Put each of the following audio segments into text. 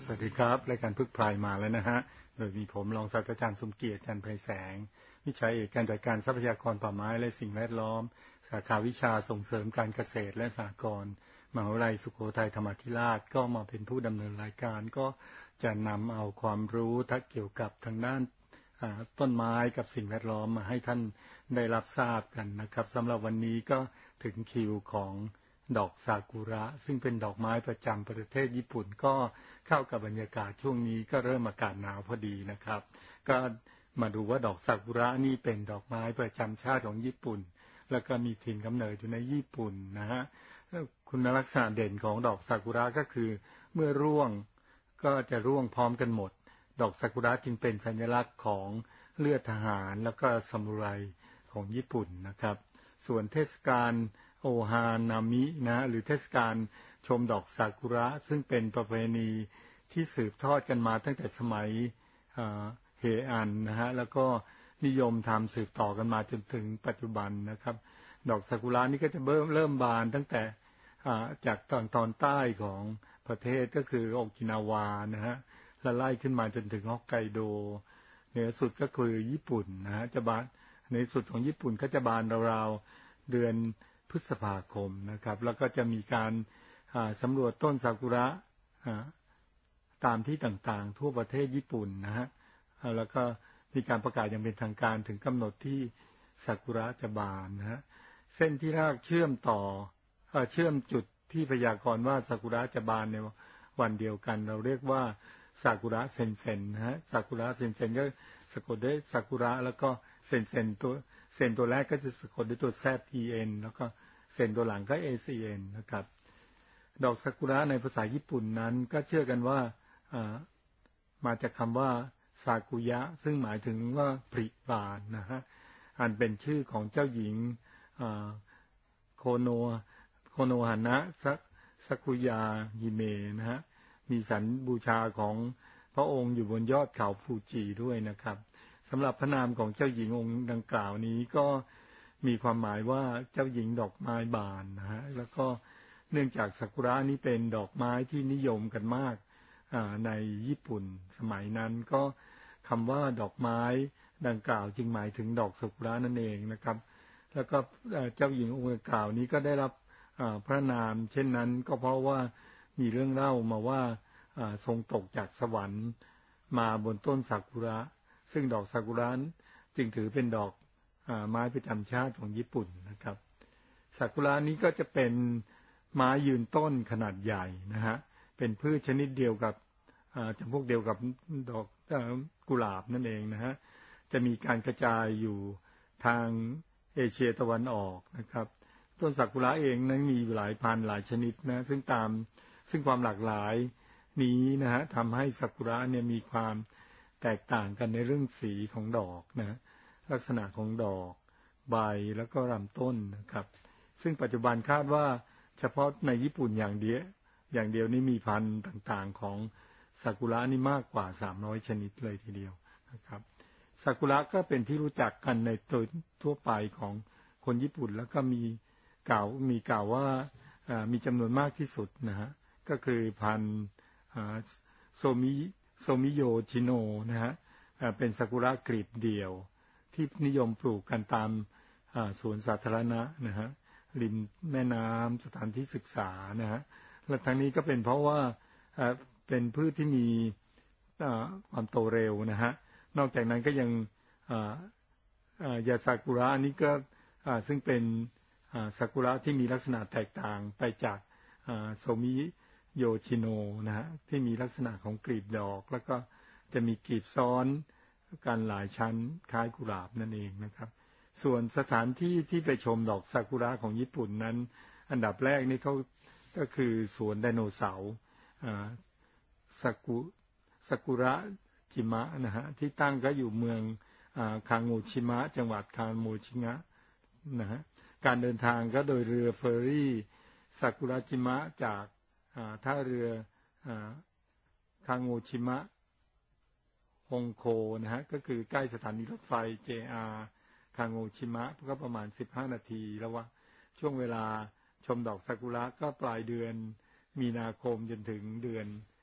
สวัสดีครับรายการพึกพรายมาแล้วนะฮะโดยมีผมรองศาสตราจารย์สมเกียรติจันทร์ไพแสงวิชาเอกการจัดการทรัพยากรป่าไม้และสิ่งแวดล้อมสาขาวิชาส่งเสริมการเกษตรและสหกรณ์มหาวิทยาลัยสุโขทัยธรรมาธิราชก็มาเป็นผู้ดำเนินรายการก็จะนำเอาความรู้ทั้งเกี่ยวกับทางด้านต้นไม้กับสิ่งแวดล้อมมาให้ท่านได้รับทราบกันนะครับสำหรับวันนี้ก็ถึงคิวของดอกซากุระซึ่งเป็นดอกไม้ประจำประเทศญี่ปุ่นก็เข้ากับบรรยากาศช่วงนี้ก็เริ่มอากาศหนาวพอดีนะครับก็มาดูว่าดอกซากุระนี่เป็นดอกไม้ประจำชาติของญี่ปุ่นแล้วก็มีถิ่นกำเนิดอยู่ในญี่ปุ่นนะฮะคุณลักษณะเด่นของดอกซากุระก็คือเมื่อร่วงก็จะร่วงพร้อมกันหมดดอกซากุระจึงเป็นสัญลักษณ์ของเลือดทหารแล้วก็ซามูไรของญี่ปุ่นนะครับส่วนเทศกาลโอฮานามินะหรือเทศกาลชมดอกซากุระซึ่งเป็นประเพณีที่สืบทอดกันมาตั้งแต่สมัยเฮอันนะฮะแล้วก็นิยมทำสืบต่อกันมาจนถึงปัจจุบันนะครับดอกซากุระนี่ก็จะเริ่มบานตั้งแต่จากตอนใต้ของประเทศก็คือโอกินาวานะฮะและไล่ขึ้นมาจนถึงฮอกไกโดเหนือสุดก็คือญี่ปุ่นนะฮะจะบานในสุดของญี่ปุ่นก็จะบานราวๆเดือนพฤษภาคมนะครับแล้วก็จะมีการสำรวจต้นซากุระตามที่ต่างๆทั่วประเทศญี่ปุ่นนะฮะแล้วก็มีการประกาศอย่างเป็นทางการถึงกำหนดที่ซากุระจะบานนะฮะเส้นที่รากเชื่อมจุดที่พยากรณ์ว่าซากุระจะบานในวันเดียวกันเราเรียกว่าซากุระเซนเซ็นนะฮะซากุระเซนเซ็นก็สะกดด้วยซากุระแล้วก็เซนตัวแรกก็จะสะกดด้วยตัว ZEN แล้วก็เซนตัวหลังก็ ACN นะครับดอกซากุระในภาษาญี่ปุ่นนั้นก็เชื่อกันว่ามาจากคำว่าซากุยะซึ่งหมายถึงว่าผลิบานนะฮะอันเป็นชื่อของเจ้าหญิงโคโนฮานะซากุยาฮิเมะนะฮะมีสันบูชาของพระองค์อยู่บนยอดเขาฟูจิด้วยนะครับสำหรับพระนามของเจ้าหญิงองค์ดังกล่าวนี้ก็มีความหมายว่าเจ้าหญิงดอกไม้บานนะฮะแล้วก็เนื่องจากซากุระนี้เป็นดอกไม้ที่นิยมกันมากในญี่ปุ่นสมัยนั้นก็คำว่าดอกไม้ดังกล่าวจึงหมายถึงดอกซากุระนั่นเองนะครับแล้วก็เจ้าหญิงองค์ดังกล่าวนี้ก็ได้รับพระนามเช่นนั้นก็เพราะว่ามีเรื่องเล่ามาว่าทรงตกจากสวรรค์มาบนต้นซากุระซึ่งดอกซากุระจึงถือเป็นดอกไม้ประจำชาติของญี่ปุ่นนะครับซากุระนี้ก็จะเป็นไม้ยืนต้นขนาดใหญ่นะฮะเป็นพืชชนิดเดียวกับจำพวกเดียวกับดอกกุหลาบนั่นเองนะฮะจะมีการกระจายอยู่ทางเอเชียตะวันออกนะครับต้นซากุระเองนั้นมีหลายพันหลายชนิดนะซึ่งความหลากหลายนี้นะฮะทำให้ซากุระเนี่ยมีความแตกต่างกันในเรื่องสีของดอกนะลักษณะของดอกใบแล้วก็ลำต้นนะครับซึ่งปัจจุบันคาดว่าเฉพาะในญี่ปุ่นอย่างเดียวนี้มีพันธุ์ต่างๆของซากุระนี่มากกว่า300ชนิดเลยทีเดียวนะครับซากุระก็เป็นที่รู้จักกันในตัวทั่วไปของคนญี่ปุ่นแล้วก็มีกล่าวว่ามีจำนวนมากที่สุดนะฮะก็คือพันธุ์โซมิโยชิโนนะฮะเป็นซากุระกลีบเดี่ยวที่นิยมปลูกกันตามสวนสาธารณะนะฮะริมแม่น้ำสถานที่ศึกษานะฮะและทั้งนี้ก็เป็นเพราะว่าเป็นพืชที่มีความโตเร็วนะฮะนอกจากนั้นก็ยังยาซากุระอันนี้ก็ซึ่งเป็นซากุระที่มีลักษณะแตกต่างไปจากโซมิโยชิโนนะฮะที่มีลักษณะของกลีบดอกแล้วก็จะมีกลีบซ้อนกันหลายชั้นคล้ายกุหลาบนั่นเองนะครับส่วนสถานที่ที่ไปชมดอกซากุระของญี่ปุ่นนั้นอันดับแรกนี่เขาก็คือสวนไดโนเสาร์ซากุระจิมะนะฮะที่ตั้งก็อยู่เมืองคางโงชิมะจังหวัดคางโมชิงะนะฮะการเดินทางก็โดยเรือเฟอร์รี่ซากุระจิมะจากท่าเรือคางโงชิมะฮงโคนะฮะก็คือใกล้สถานีรถไฟ JR คางโงชิมะก็ประมาณ15นาทีแล้วว่าช่วงเวลาชมดอกซากุระก็ปลายเดือนมีนาคมจนถึงเดือน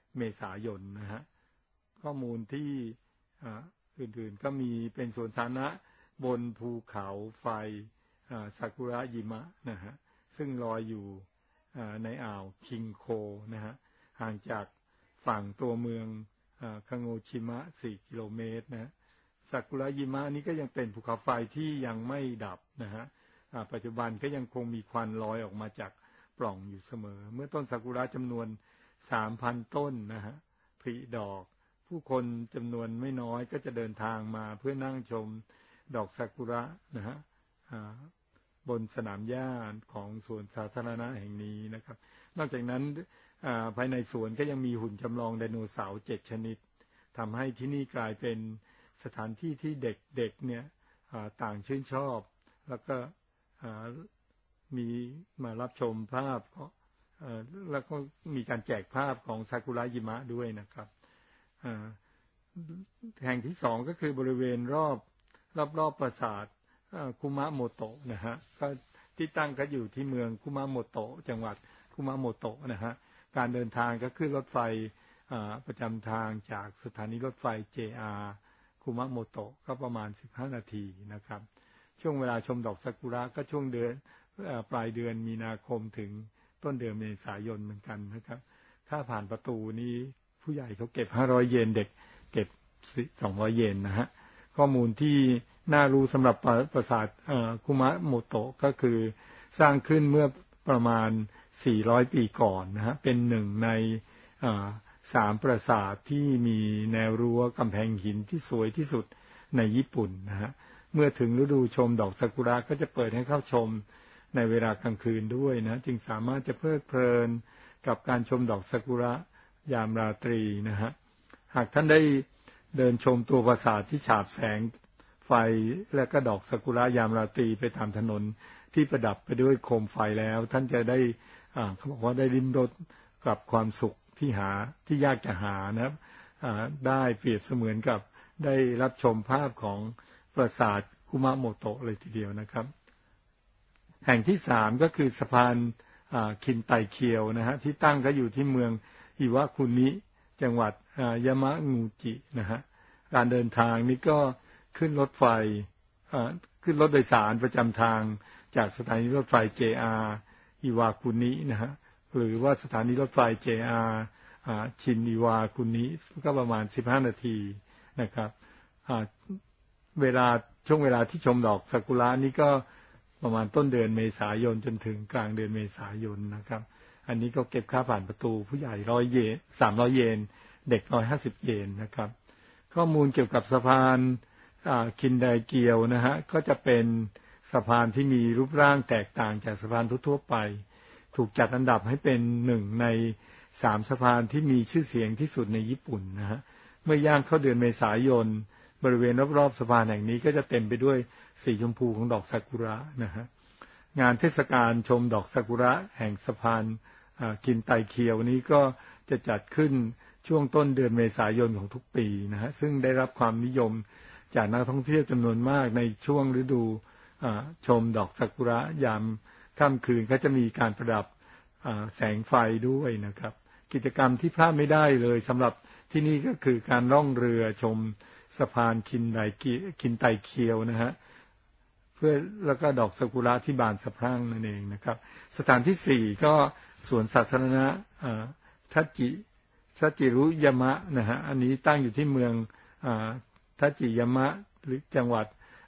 เมษายนนะฮะข้อมูลที่อื่นๆก็มีเป็นสวนสาธารณะบนภูเขาไฟซากุระยิมะนะฮะซึ่งลอยอยู่ในอ่าวคิงโคนะฮะห่างจากฝั่งตัวเมืองคังโงชิมะ4 กิโลเมตรนะซากุระยิมะนี้ก็ยังเป็นภูเขาไฟที่ยังไม่ดับนะฮะปัจจุบันก็ยังคงมีควันลอยออกมาจากปล่องอยู่เสมอเมื่อต้นซากุระจำนวน 3,000 ต้นนะฮะผลิดอกผู้คนจำนวนไม่น้อยก็จะเดินทางมาเพื่อนั่งชมดอกซากุระนะฮะบนสนามหญ้าของสวนสาธารณะแห่งนี้นะครับนอกจากนั้นภายในสวนก็ยังมีหุ่นจำลองไดโนเสาร์7 ชนิดทำให้ที่นี่กลายเป็นสถานที่ที่เด็กๆเนี่ยต่างชื่นชอบแล้วก็มีมารับชมภาพแล้วก็มีการแจกภาพของซากุระยิมะด้วยนะครับแห่งที่2ก็คือบริเวณรอบปราสาทคุมะโมโตะนะฮะก็ที่ตั้งก็อยู่ที่เมืองคุมะโมโตะจังหวัดคุมะโมโตะนะฮะการเดินทางก็ขึ้นรถไฟประจำทางจากสถานีรถไฟ JR คุมะโมโตะก็ประมาณ15 นาทีนะครับช่วงเวลาชมดอกซากุระก็ช่วงเดือนปลายเดือนมีนาคมถึงต้นเดือนเมษายนเหมือนกันนะครับถ้าผ่านประตูนี้ผู้ใหญ่เขาเก็บ500 เยนเด็กเก็บ200 เยนนะฮะข้อมูลที่น่ารู้สำหรับปราสาทคุมะโมโตะก็คือสร้างขึ้นเมื่อประมาณ400 ปีก่อนนะฮะเป็นหนึ่งใน3 ปราสาทที่มีแนวรั้วกำแพงหินที่สวยที่สุดในญี่ปุ่นนะฮะเมื่อถึงฤดูชมดอกซากุระก็จะเปิดให้เข้าชมในเวลากลางคืนด้วยนะจึงสามารถจะเพลิดเพลินกับการชมดอกซากุระยามราตรีนะฮะหากท่านได้เดินชมตัวปราสาทที่ฉาบแสงไฟและก็ดอกซากุระยามราตรีไปตามถนนที่ประดับไปด้วยโคมไฟแล้วท่านจะได้เขาบอกว่าได้ลิ้มรสกับความสุขที่ยากจะหานะครับได้เปรียบเสมือนกับได้รับชมภาพของปราสาทคุมะโมโตะเลยทีเดียวนะครับแห่งที่3ก็คือสะพานคินไตเคียวนะฮะที่ตั้งก็อยู่ที่เมืองอิวะคุนิจังหวัดยามะงูจินะฮะการเดินทางนี้ก็ขึ้นรถไฟขึ้นรถโดยสารประจำทางจากสถานีรถไฟ JR อิวะคุนินะฮะหรือว่าสถานีรถไฟ JR ชินอิวะคุนิก็ประมาณ15 นาทีนะครับช่วงเวลาที่ชมดอกซากุระนี้ก็ประมาณต้นเดือนเมษายนจนถึงกลางเดือนเมษายนนะครับอันนี้ก็เก็บค่าผ่านประตูผู้ใหญ่100 เยน300 เยนเด็ก150 เยนนะครับข้อมูลเกี่ยวกับสะพานคินไดเกียวนะฮะก็จะเป็นสะพานที่มีรูปร่างแตกต่างจากสะพานทั่วๆไปถูกจัดอันดับให้เป็น1 ใน 3สะพานที่มีชื่อเสียงที่สุดในญี่ปุ่นนะฮะเมื่อย่างเข้าเดือนเมษายนบริเวณรอบๆสะพานแห่งนี้ก็จะเต็มไปด้วยสีชมพูของดอกซากุระนะฮะงานเทศกาลชมดอกซากุระแห่งสะพานคินไตเคียวนี้ก็จะจัดขึ้นช่วงต้นเดือนเมษายนของทุกปีนะฮะซึ่งได้รับความนิยมจากนักท่องเที่ยวจำนวนมากในช่วงฤดูชมดอกซากุระยามค่ำคืนก็จะมีการประดับแสงไฟด้วยนะครับกิจกรรมที่พลาดไม่ได้เลยสำหรับที่นี่ก็คือการล่องเรือชมสะพานคินไตเคียวนะฮะเพื่อแล้วก็ดอกซากุระที่บานสะพรั่งนั่นเองนะครับสถานที่4ก็สวนสาธารณะทัจิรุยามะนะฮะอันนี้ตั้งอยู่ที่เมืองทัจิยามะหรือจังหวัด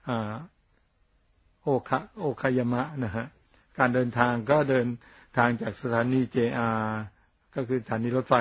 โอคายามะนะฮะการเดินทางก็เดินทางจากสถานี JR ก็คือสถานีรถไฟ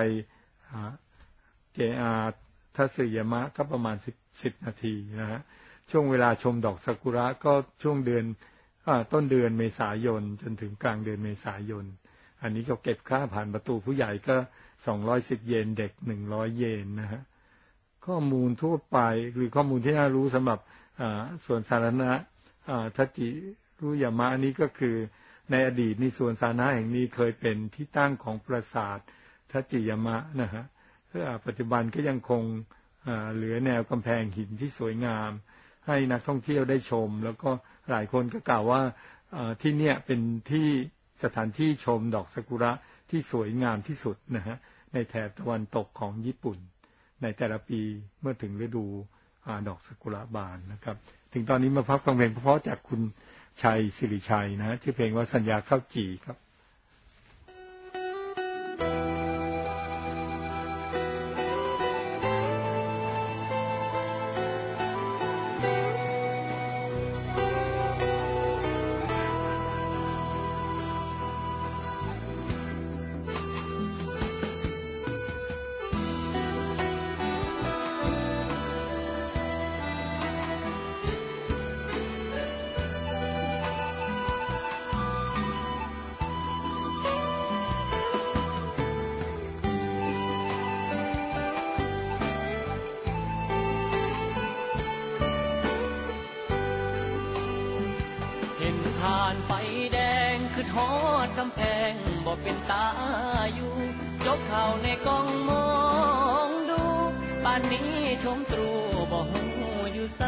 JR ทัสึยามะก็ประมาณ10 นาทีนะฮะช่วงเวลาชมดอกซากุระก็ช่วงเดือนต้นเดือนเมษายนจนถึงกลางเดือนเมษายนอันนี้ก็เก็บค่าผ่านประตูผู้ใหญ่ก็210 เยนเด็ก100 เยนนะฮะข้อมูลทั่วไปหรือข้อมูลที่น่ารู้สำหรับสวนสาธารณะทัจิรุยามะนี้ก็คือในอดีตในสวนสาธารณะแห่งนี้เคยเป็นที่ตั้งของปราสาททัจิยามะนะฮะปัจจุบันก็ยังคงเหลือแนวกำแพงหินที่สวยงามให้นักท่องเที่ยวได้ชมแล้วก็หลายคนก็กล่าวว่าที่เนี่ยเป็นที่สถานที่ชมดอกซากุระที่สวยงามที่สุดนะฮะในแถบตะวันตกของญี่ปุ่นในแต่ละปีเมื่อถึงฤดูดอกซากุระบานนะครับถึงตอนนี้มาพักฟังเพลงเพราะจากคุณชัยศิริชัยนะชื่อเพลงว่าสัญญาข้าวจี่ครับไฟแดงคือทอดกำแพงบ่เป็นตาอยู่จกเข้าในกล้องมองดูป่านนี้ชมตรูบ่ฮู้อยู่ไส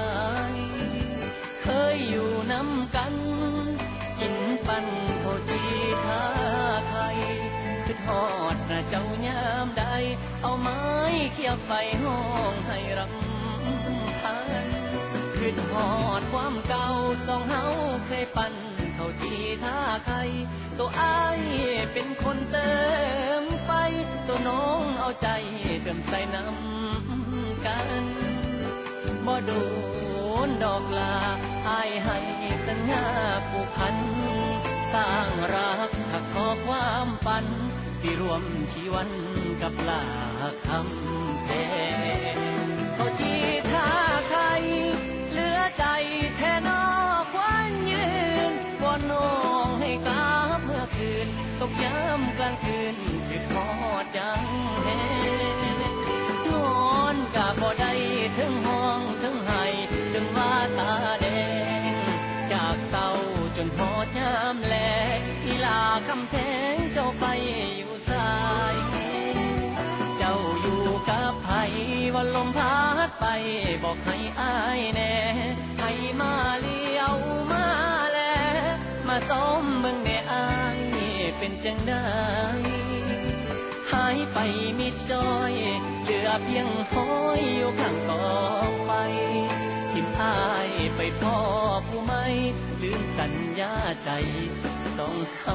เคยอยู่นำกันกินปั่นข้าวจีท่าไข่คือทอดนะเจ้ายามใดเอาไม้เคี่ยวไฟห้องให้รำพันคือทอดความเก่าสองเฮาเคยปั่นข้าวจีท่าไข่ตัวอ้ายเป็นคนเติมไฟตัวน้องเอาใจเติมใส่น้ำกันบ่โดนดอกลาอ้ายให้สัญญาผูกพันสร้างรักถักทอความฝันสิรวมชีวันกับลาคำแพงข้าวจีท่าไข่เหลือใจแท้นอกวันยืนวอนน้องให้กลับเมื่อคืนตกย้ำกลางคืนคือทอดยังแห้นอนกะบ่ได้ถึงห้องถึงไห้จนว่าตาแดงจากเศร้าจนทอดยามแลอีลาคำแพงเจ้าไปอยู่สายเจ้าอยู่กับไผวันลมพัดไปบอกให้อ้ายแน่ให้มาเลี้ยวมาแลมาซ้อมเบิ่งแน่อ้ายเป็นจังได๋หายไปมิดจอยเหลือเพียงห้อยอยู่ข้างกองไฟทิ่มอ้ายไปพ่อผู้ไม่ลืมสัญญาใจต้องเข้า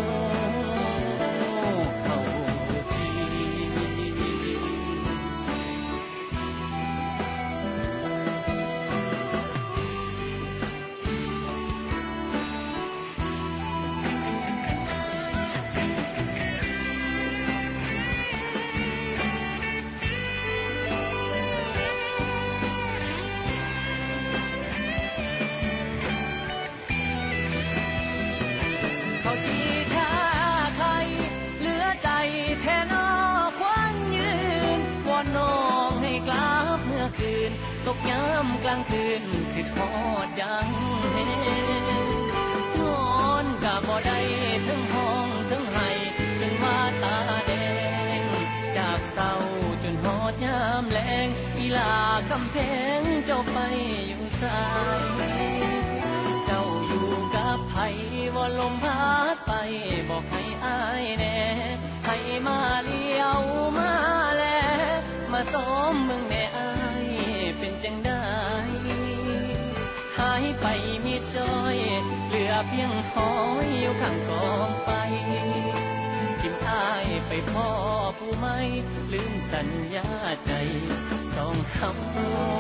ตกย้ำกลางคืนคือทอดยังแห้นอนกะบ่ได้ถึงห้องถึงไห้จนว่าตาแดงจากเศร้าจนฮอดยามแลงอีลากำแพงเจ้าไปอยู่สายเจ้าอยู่กับไผว่าลมพัดไปบอกให้อ้ายแน่ให้มาเลี้ยวมาแลมาซ้อมเมืองแน่อ้ายเป็นจังได้หายไปมิดจอยเหลือเพียงห้อยอยู่ข้างกองไฟทิ่มอ้ายไปพ่อผู้ไม่ลืมสัญญาใจสองคำ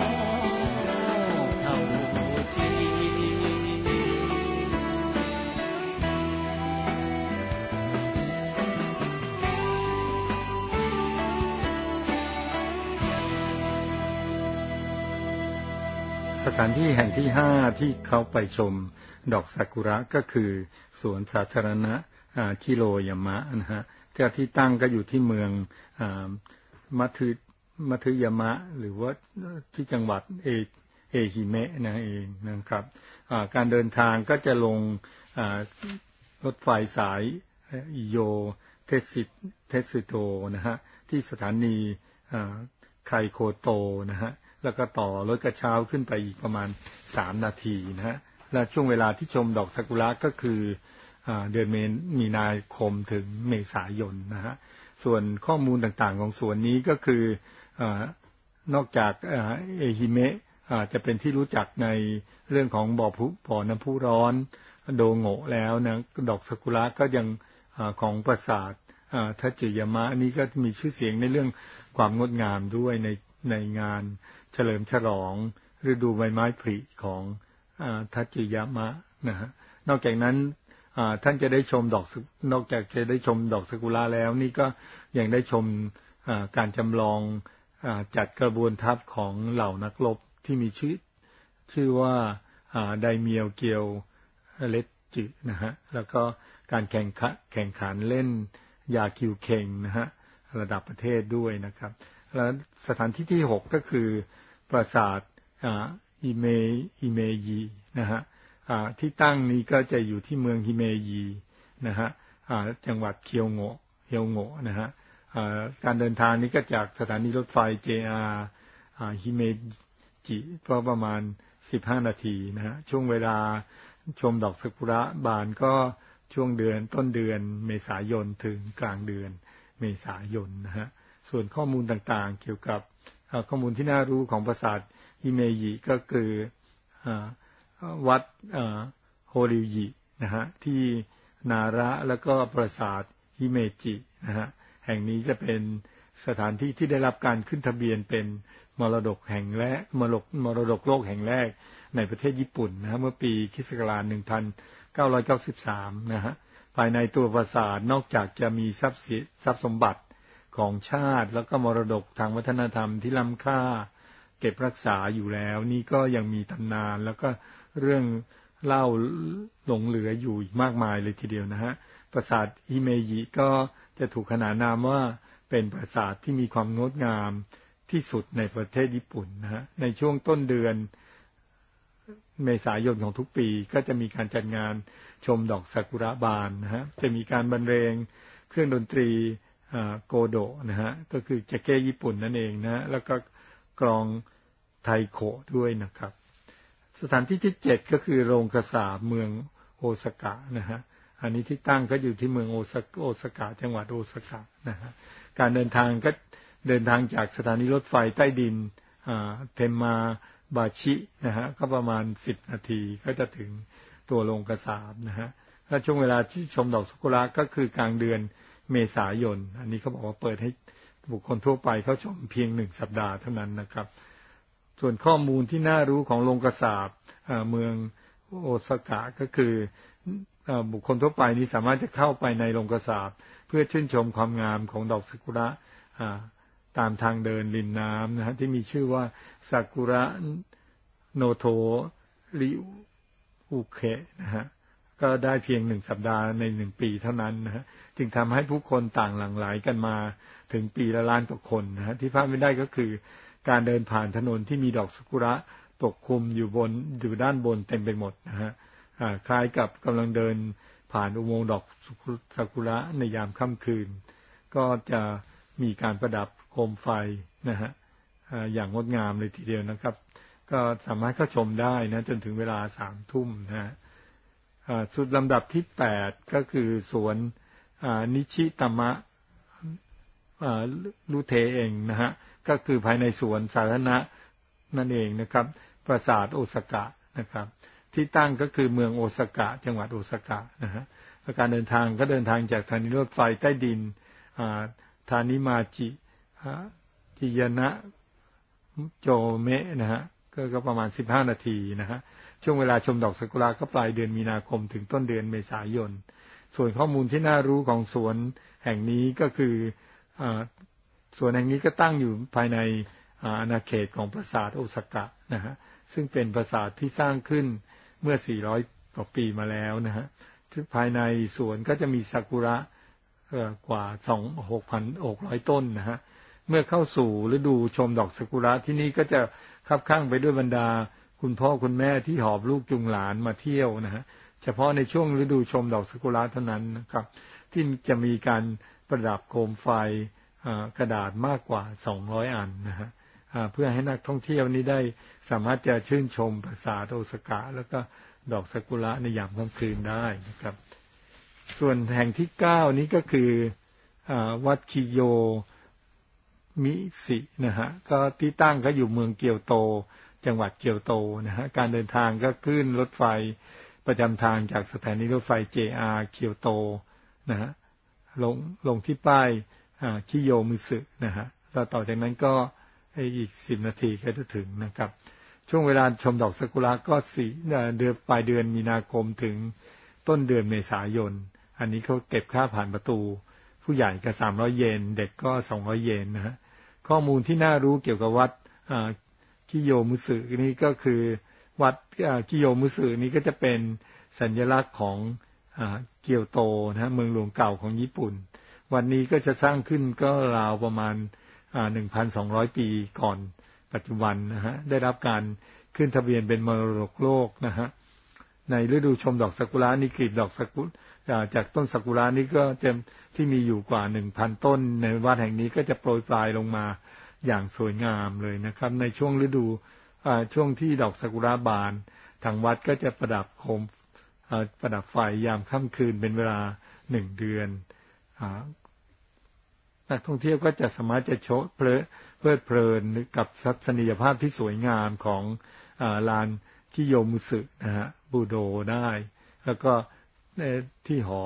เท่าจีสถานที่แห่งที่5ที่เขาไปชมดอกซากุระก็คือสวนสาธารณะคิโรยามะนะฮะที่ตั้งก็อยู่ที่เมืองมัตสึยามะหรือว่าที่จังหวัดเอฮิเมะนั่นเองนะครับการเดินทางก็จะลงรถไฟสายอิโยเทสึโตนะฮะที่สถานีไคโคโตนะฮะแล้วก็ต่อรถกระเช้าขึ้นไปอีกประมาณ3นาทีนะฮะและช่วงเวลาที่ชมดอกซากุระก็คือเดือนมีนาคมถึงเมษายนนะฮะส่วนข้อมูลต่างๆของสวนนี้ก็คือนอกจากเอฮิเมะจะเป็นที่รู้จักในเรื่องของบ่อน้ำพุร้อนโดโงะแล้วนะดอกซากุระก็ยังของปราสาททัจิยามะนี่ก็มีชื่อเสียงในเรื่องความงดงามด้วยในงานเฉลิมฉลองฤดูใบไม้ผลิของทัจิยามะนะฮะนอกจากนั้นท่านจะได้ชมนอกจากจะได้ชมดอกซากุระแล้วนี่ก็ยังได้ชมการจำลองจัดกระบวนทัพของเหล่านักรบที่มีชื่อว่าไดเมียวเกียวเลตจินะฮะแล้วก็การแข่งขันเล่นยาคิวเค็งนะฮะระดับประเทศด้วยนะครับแล้วสถานที่ที่6ก็คือปราสาทอิเมยีนะฮะที่ตั้งนี้ก็จะอยู่ที่เมืองฮิเมยีนะฮะจังหวัดเคียวโงะนะฮะการเดินทางนี้ก็จากสถานีรถไฟ JR ฮิเมจิก็ประมาณ15นาทีนะฮะช่วงเวลาชมดอกซากุระบานก็ช่วงต้นเดือนเมษายนถึงกลางเดือนเมษายนนะฮะส่วนข้อมูลต่างๆเกี่ยวกับข้อมูลที่น่ารู้ของปราสาทฮิเมจิก็คือวัดโฮริยินะฮะที่นาระแล้วก็ปราสาทฮิเมจินะฮะแห่งนี้จะเป็นสถานที่ที่ได้รับการขึ้นทะเบียนเป็นมรดกโลกแห่งแรกในประเทศญี่ปุ่นนะฮะเมื่อปีค.ศ. 1993นะฮะภายในตัวปราสาทนอกจากจะมีทรัพย์สมบัติของชาติแล้วก็มรดกทางวัฒนธรรมที่ล้ำค่าเก็บรักษาอยู่แล้วนี่ก็ยังมีตำนานแล้วก็เรื่องเล่าหลงเหลืออยู่อีกมากมายเลยทีเดียวนะฮะปราสาทฮิเมจิก็จะถูกขนานนามว่าเป็นปราสาทที่มีความงดงามที่สุดในประเทศญี่ปุ่นนะฮะในช่วงต้นเดือนเมษายนของทุกปีก็จะมีการจัดงานชมดอกซากุระบานนะฮะจะมีการบรรเลงเครื่องดนตรีโกโดะนะฮะก็คือแจ็คเก็ตญี่ปุ่นนั่นเองนะแล้วก็กลองไทโคด้วยนะครับสถานที่ที่7ก็คือโรงกษาปณ์เมืองโอซากะนะฮะอันนี้ที่ตั้งก็อยู่ที่เมืองโอซากะจังหวัดโอซากะนะฮะการเดินทางก็เดินทางจากสถานีรถไฟใต้ดินเทมมาบาชินะฮะก็ประมาณ10นาทีก็จะถึงตัวโรงกษาปณ์นะฮะและช่วงเวลาที่ชมดอกซากุระก็คือกลางเดือนเมษายนอันนี้เขาบอกว่าเปิดให้บุคคลทั่วไปเข้าชมเพียง1สัปดาห์เท่านั้นนะครับส่วนข้อมูลที่น่ารู้ของโรงกษาปณ์เมืองโอซากะก็คือบุคคลทั่วไปนี้สามารถจะเข้าไปในโรงกษาปณ์เพื่อชื่นชมความงามของดอกซากุระตามทางเดินริมน้ำนะฮะที่มีชื่อว่าซากุระโนโทริอุเคะนะฮะก็ได้เพียง1สัปดาห์ใน1ปีเท่านั้นนะฮะจึงทำให้ผู้คนต่างหลั่งไหลกันมาถึงปีละล้านกว่าคนนะฮะที่พลาดไม่ได้ก็คือการเดินผ่านถนนที่มีดอกซากุระปกคลุมอยู่ด้านบนเต็มไปหมดนะฮะคล้ายกับกำลังเดินผ่านอุโมงค์ดอกซากุระในยามค่ำคืนก็จะมีการประดับโคมไฟนะฮะอย่างงดงามเลยทีเดียวนะครับก็สามารถเข้าชมได้นะจนถึงเวลา 3 ทุ่มนะฮะสุดลำดับที่8ก็คือสวนนิชิตามะรุเทเองนะฮะก็คือภายในสวนสาธารณะนั่นเองนะครับปราสาทโอซากะนะครับที่ตั้งก็คือเมืองโอซากะจังหวัดโอซากะนะฮะการเดินทางก็เดินทางจากสถานีรถไฟใต้ดินทานิมาจิยนะโจเมะนะฮะก็ประมาณ15นาทีนะฮะช่วงเวลาชมดอกซากุระก็ปลายเดือนมีนาคมถึงต้นเดือนเมษายนส่วนข้อมูลที่น่ารู้ของสวนแห่งนี้ก็คือสวนแห่งนี้ก็ตั้งอยู่ภายในอาณาเขตของปราสาทโอซากะนะฮะซึ่งเป็นปราสาทที่สร้างขึ้นเมื่อ400กว่าปีมาแล้วนะฮะภายในสวนก็จะมีซากุระกว่า 6,600 ต้นนะฮะเมื่อเข้าสู่ฤดูชมดอกซากุระที่นี่ก็จะคับข้างไปด้วยบรรดาคุณพ่อคุณแม่ที่หอบลูกจูงหลานมาเที่ยวนะฮะเฉพาะในช่วงฤดูชมดอกซากุระเท่านั้นนะครับที่จะมีการประดับโคมไฟกระดาษมากกว่า200อันนะฮะเพื่อให้นักท่องเที่ยวนี้ได้สามารถจะชื่นชมปราสาทโอซากะแล้วก็ดอกซากุระในยามค่ำคืนได้นะครับส่วนแห่งที่9นี้ก็คือวัดคิโยมิสินะฮะก็ที่ตั้งก็อยู่เมืองเกียวโตจังหวัดเกียวโตนะฮะการเดินทางก็ขึ้นรถไฟประจำทางจากสถานีรถไฟ JR เกียวโตนะฮะลงที่ป้ายคิโยมิสึนะฮะแล้วต่อจากนั้นก็อีก10นาทีก็จะถึงนะครับช่วงเวลาชมดอกซากุระก็เดือนปลายเดือนมีนาคมถึงต้นเดือนเมษายนอันนี้เขาเก็บค่าผ่านประตูผู้ใหญ่ก็300เยนเด็กก็200เยนนะฮะข้อมูลที่น่ารู้เกี่ยวกับวัดคิโยมุสึนี่ก็คือวัดคิโยมุสึนี้ก็จะเป็นสัญลักษณ์ของเกียวโตนะฮะเมืองหลวงเก่าของญี่ปุ่นวันนี้ก็จะสร้างขึ้นก็ราวประมาณ1,200 ปีก่อนปัจจุบันนะฮะได้รับการขึ้นทะเบียนเป็นมรดกโลกนะฮะในฤดูชมดอกซากุระนี่กลีบดอกซากุระจากต้นซากุระนี่ก็จะที่มีอยู่กว่า 1,000 ต้นในวัดแห่งนี้ก็จะโปรยปลายลงมาอย่างสวยงามเลยนะครับในช่วงฤดูช่วงที่ดอกซากุระบานทางวัดก็จะประดับโคมประดับไฟยามค่ำคืนเป็นเวลา1เดือนนักท่องเที่ยวก็จะสามารถจะเพลิดเพลินกับทัศนียภาพที่สวยงามของลานคิโยมุสึนะฮะบูโดได้แล้วก็ที่หอ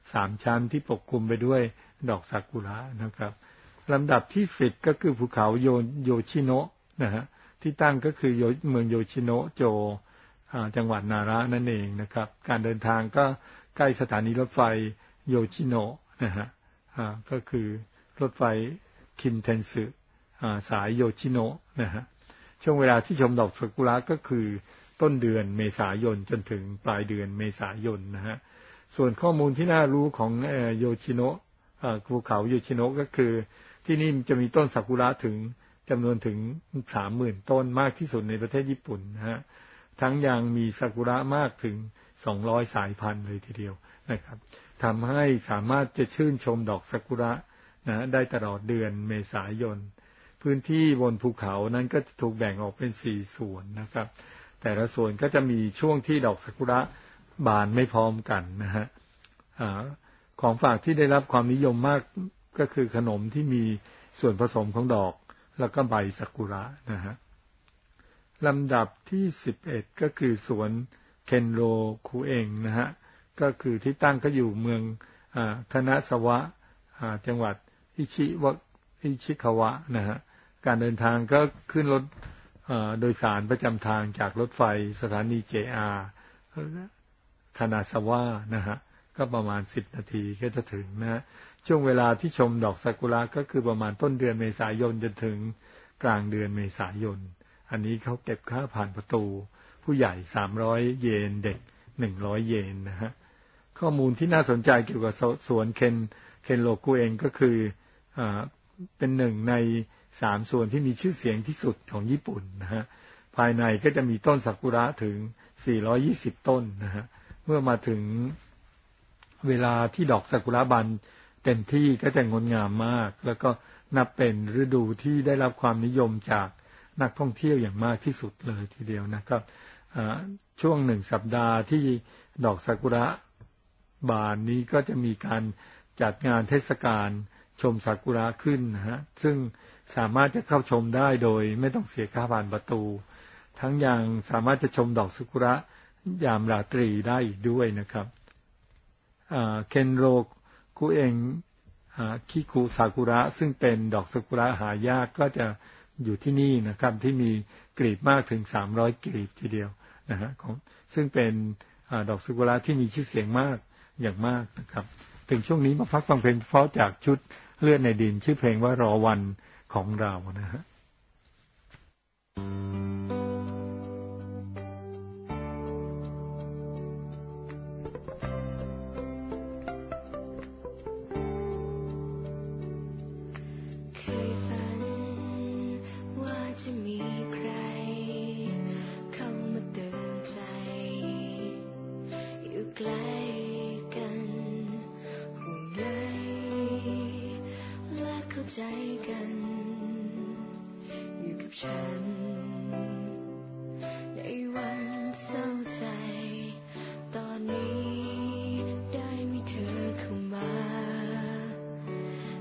3ชั้นที่ปกคลุมไปด้วยดอกซากุระนะครับลำดับที่10ก็คือภูเขาโยชิโนะนะฮะที่ตั้งก็คือเมืองโยชิโนะโจจังหวัดนาระนั่นเองนะครับการเดินทางก็ใกล้สถานีรถไฟโยชิโนะนะฮะก็คือรถไฟคินเทนสึสายโยชิโนะนะฮะช่วงเวลาที่ชมดอกซากุระก็คือต้นเดือนเมษายนจนถึงปลายเดือนเมษายนนะฮะส่วนข้อมูลที่น่ารู้ของโยชิโนะภูเขาโยชิโนะก็คือที่นี่จะมีต้นซากุระถึงจำนวนถึง 30,000 ต้นมากที่สุดในประเทศญี่ปุ่นนะฮะทั้งยังมีซากุระมากถึง200สายพันธุ์เลยทีเดียวนะครับทำให้สามารถจะชื่นชมดอกซากุระนะได้ตลอดเดือนเมษายนพื้นที่บนภูเขานั้นก็ถูกแบ่งออกเป็น4ส่วนนะครับแต่ละส่วนก็จะมีช่วงที่ดอกซากุระบานไม่พร้อมกันนะฮะของฝากที่ได้รับความนิยมมากก็คือขนมที่มีส่วนผสมของดอกแล้วก็ใบซากุระนะฮะลำดับที่11ก็คือสวนเคนโรคุเองนะฮะก็คือที่ตั้งก็อยู่เมืองคณะสวะจังหวัดอิชิคาวะนะฮะการเดินทางก็ขึ้นรถโดยสารประจำทางจากรถไฟสถานี JR คณะสวะนะฮะก็ประมาณ10นาทีก็จะถึงนะฮะช่วงเวลาที่ชมดอกซากุระก็คือประมาณต้นเดือนเมษายนจนถึงกลางเดือนเมษายนอันนี้เขาเก็บค่าผ่านประตูผู้ใหญ่300เยนเด็ก100เยนนะฮะข้อมูลที่น่าสนใจเกี่ยวกับสวนเคนโรคุเองก็คือเป็นหนึ่งใน3ส่วนที่มีชื่อเสียงที่สุดของญี่ปุ่นนะฮะภายในก็จะมีต้นซากุระถึง420ต้นนะฮะเมื่อมาถึงเวลาที่ดอกซากุระบานเต็มที่ก็จะงดงามมากแล้วก็นับเป็นฤดูที่ได้รับความนิยมจากนักท่องเที่ยวอย่างมากที่สุดเลยทีเดียวนะครับช่วง1สัปดาห์ที่ดอกซากุระบานนี้ก็จะมีการจัดงานเทศกาลชมซากุระขึ้นนะฮะซึ่งสามารถจะเข้าชมได้โดยไม่ต้องเสียค่าผ่านประตูทั้งยังสามารถจะชมดอกซากุระยามราตรีได้อีกด้วยนะครับเคนโรคุเองคิคุซากุระซึ่งเป็นดอกซากุระหายากก็จะอยู่ที่นี่นะครับที่มีกลีบมากถึง300กลีบทีเดียวนะฮะซึ่งเป็นดอกซากุระที่มีชื่อเสียงมากอย่างมากนะครับถึงช่วงนี้มาพักฟังเพลงเพราะจากชุดเลือดในดินชื่อเพลงว่ารอวันของเรานะฮะเ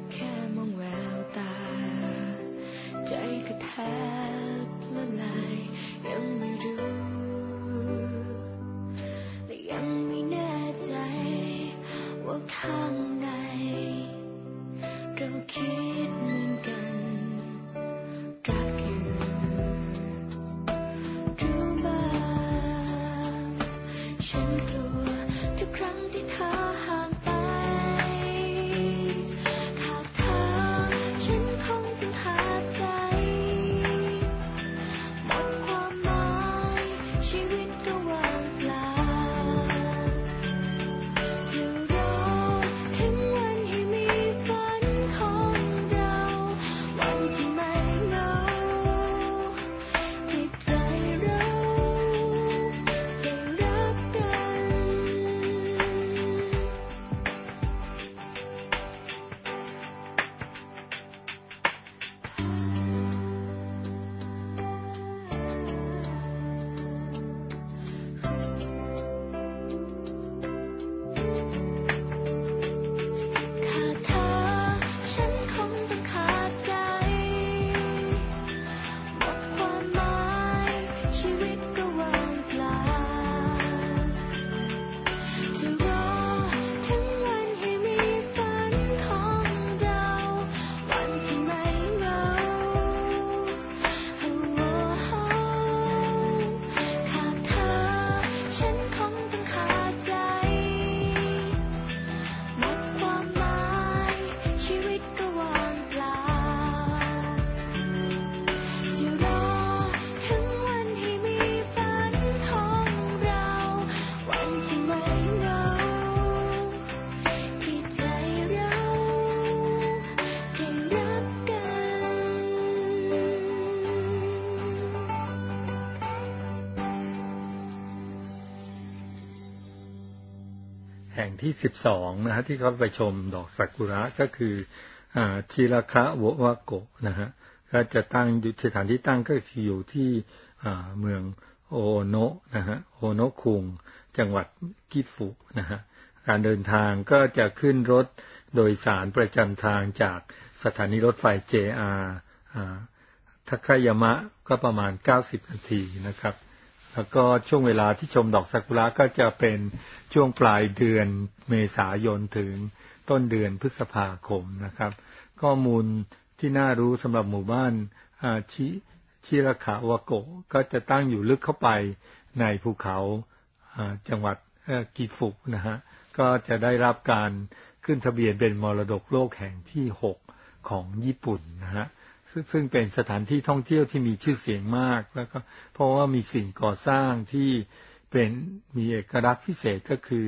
ห่งที่12นะฮะที่เขาไปชมดอกซากุระก็คือชิราคะโววะโกะนะฮะก็จะตั้งอยู่สถานที่ตั้งก็คืออยู่ที่เมืองโอโนะนะฮะโอโนะคุงจังหวัดกิฟุนะฮะการเดินทางก็จะขึ้นรถโดยสารประจำทางจากสถานีรถไฟ JR ทาคายามะก็ประมาณ90นาทีนะครับแล้วก็ช่วงเวลาที่ชมดอกซากุระก็จะเป็นช่วงปลายเดือนเมษายนถึงต้นเดือนพฤษภาคมนะครับข้อมูลที่น่ารู้สำหรับหมู่บ้านชิราคาวะโกะก็จะตั้งอยู่ลึกเข้าไปในภูเขาจังหวัดกิฟุนะฮะก็จะได้รับการขึ้นทะเบียนเป็นมรดกโลกแห่งที่6ของญี่ปุ่นนะฮะซึ่งเป็นสถานที่ท่องเที่ยวที่มีชื่อเสียงมากแล้วก็เพราะว่ามีสิ่งก่อสร้างที่เป็นมีเอกลักษณ์พิเศษก็คือ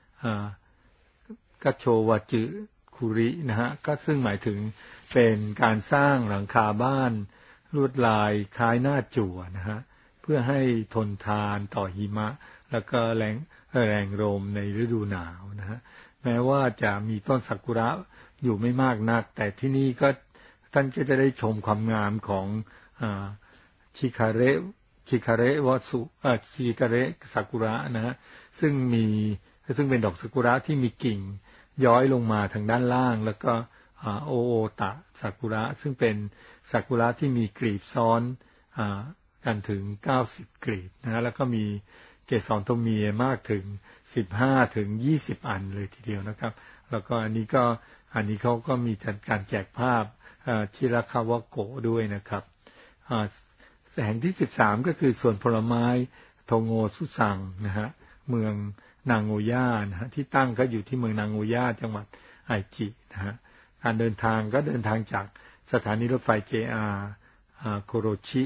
กัจโชวาจึคุรินะฮะก็ซึ่งหมายถึงเป็นการสร้างหลังคาบ้านลวดลายคล้ายหน้าจั่วนะฮะเพื่อให้ทนทานต่อหิมะแล้วก็แรงลมในฤดูหนาวนะฮะแม้ว่าจะมีต้นซากุระอยู่ไม่มากนักแต่ที่นี่ก็ท่านก็จะได้ชมความงามของชิคาเระวะสุชิคาเระซากุระนะฮะซึ่งเป็นดอกซากุระที่มีกิ่งย้อยลงมาทางด้านล่างแล้วก็โอโอตะซากุระซึ่งเป็นซากุระที่มีกลีบซ้อนกันถึง90กลีบนะแล้วก็มีเกสรตัวเมียมากถึง15ถึง20อันเลยทีเดียวนะครับแล้วก็อันนี้เขาก็มีการแจกภาพชิราคาวะโกะด้วยนะครับแห่งที่13ก็คือสวนผลไม้โทโงซุซังนะฮะเมืองนางโอย่านะฮะที่ตั้งก็อยู่ที่เมืองนางโอย่าจังหวัดไอจินะฮะการเดินทางจากสถานีรถไฟ JR โคโรชิ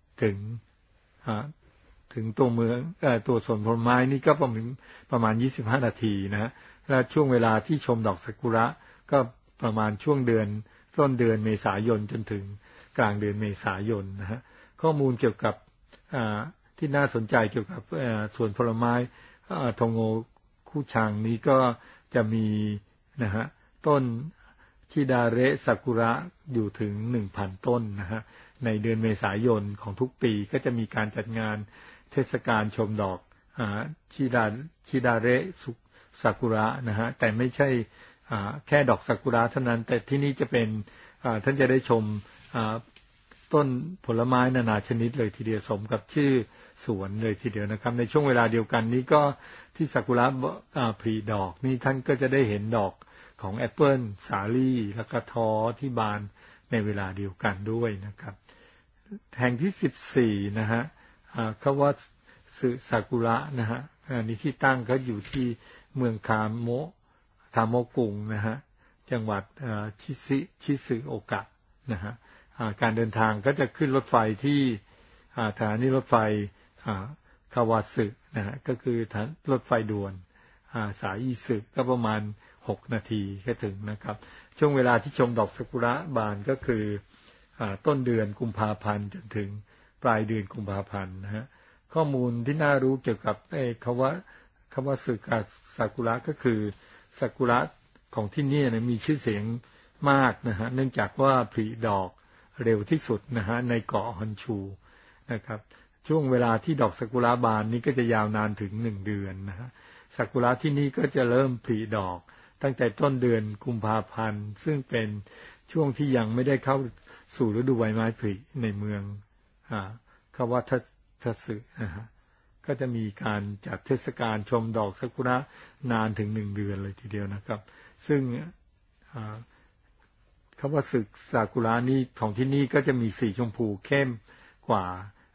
ถึงตัวเมืองตัวสวนผลไม้นี่ก็ประมาณ25นาทีนะฮะและช่วงเวลาที่ชมดอกซากุระก็ประมาณช่วงต้นเดือนเมษายนจนถึงกลางเดือนเมษายนนะฮะข้อมูลเกี่ยวกับที่น่าสนใจเกี่ยวกับสวนผลไม้โทโงคุชังนี้ก็จะมีนะฮะต้นชิดาเระซากุระอยู่ถึง 1,000 ต้นนะฮะในเดือนเมษายนของทุกปีก็จะมีการจัดงานเทศกาลชมดอกชิดาเระซากุระนะฮะแต่ไม่ใช่แค่ดอกซากุระเท่านั้นแต่ที่นี่จะเป็นท่านจะได้ชมต้นผลไม้นานาชนิดเลยทีเดียวสมกับชื่อสวนเลยทีเดียวนะครับในช่วงเวลาเดียวกันนี้ก็ที่ซากุระผลิดอกนี่ท่านก็จะได้เห็นดอกของแอปเปิลสาลี่แล้วก็ท้อที่บานในเวลาเดียวกันด้วยนะครับแห่งที่14นะฮะคาวะสึซากุระนะฮะอันนี้ที่ตั้งก็อยู่ที่เมืองคาโมกุงนะฮะจังหวัดชิซึโอกะนะฮะการเดินทางก็จะขึ้นรถไฟที่สถานีรถไฟคาวาสึนะฮะก็คือรถไฟด่วนสายอิสึก็ประมาณ6นาทีก็ถึงนะครับช่วงเวลาที่ชมดอกซากุระบานก็คือต้นเดือนกุมภาพันธ์จนถึงปลายเดือนกุมภาพันธ์นะฮะข้อมูลที่น่ารู้เกี่ยวกับคาวาสึซากุระก็คือซากุระของที่นี่นะมีชื่อเสียงมากนะฮะเนื่องจากว่าผลิดอกเร็วที่สุดนะฮะในเกาะฮอนชูนะครับช่วงเวลาที่ดอกซากุระบานนี้ก็จะยาวนานถึง1เดือนนะฮะซากุระที่นี่ก็จะเริ่มผลิดอกตั้งแต่ต้นเดือนกุมภาพันธ์ซึ่งเป็นช่วงที่ยังไม่ได้เข้าสู่ฤดูใบไม้ผลิในเมืองคาวะทัสึนะฮะก็จะมีการจัดเทศกาลชมดอกซากุระนานถึง1เดือนเลยทีเดียวนะครับซึ่งคาวะสึซากุระนี่ของที่นี่ก็จะมีสีชมพูเข้มกว่า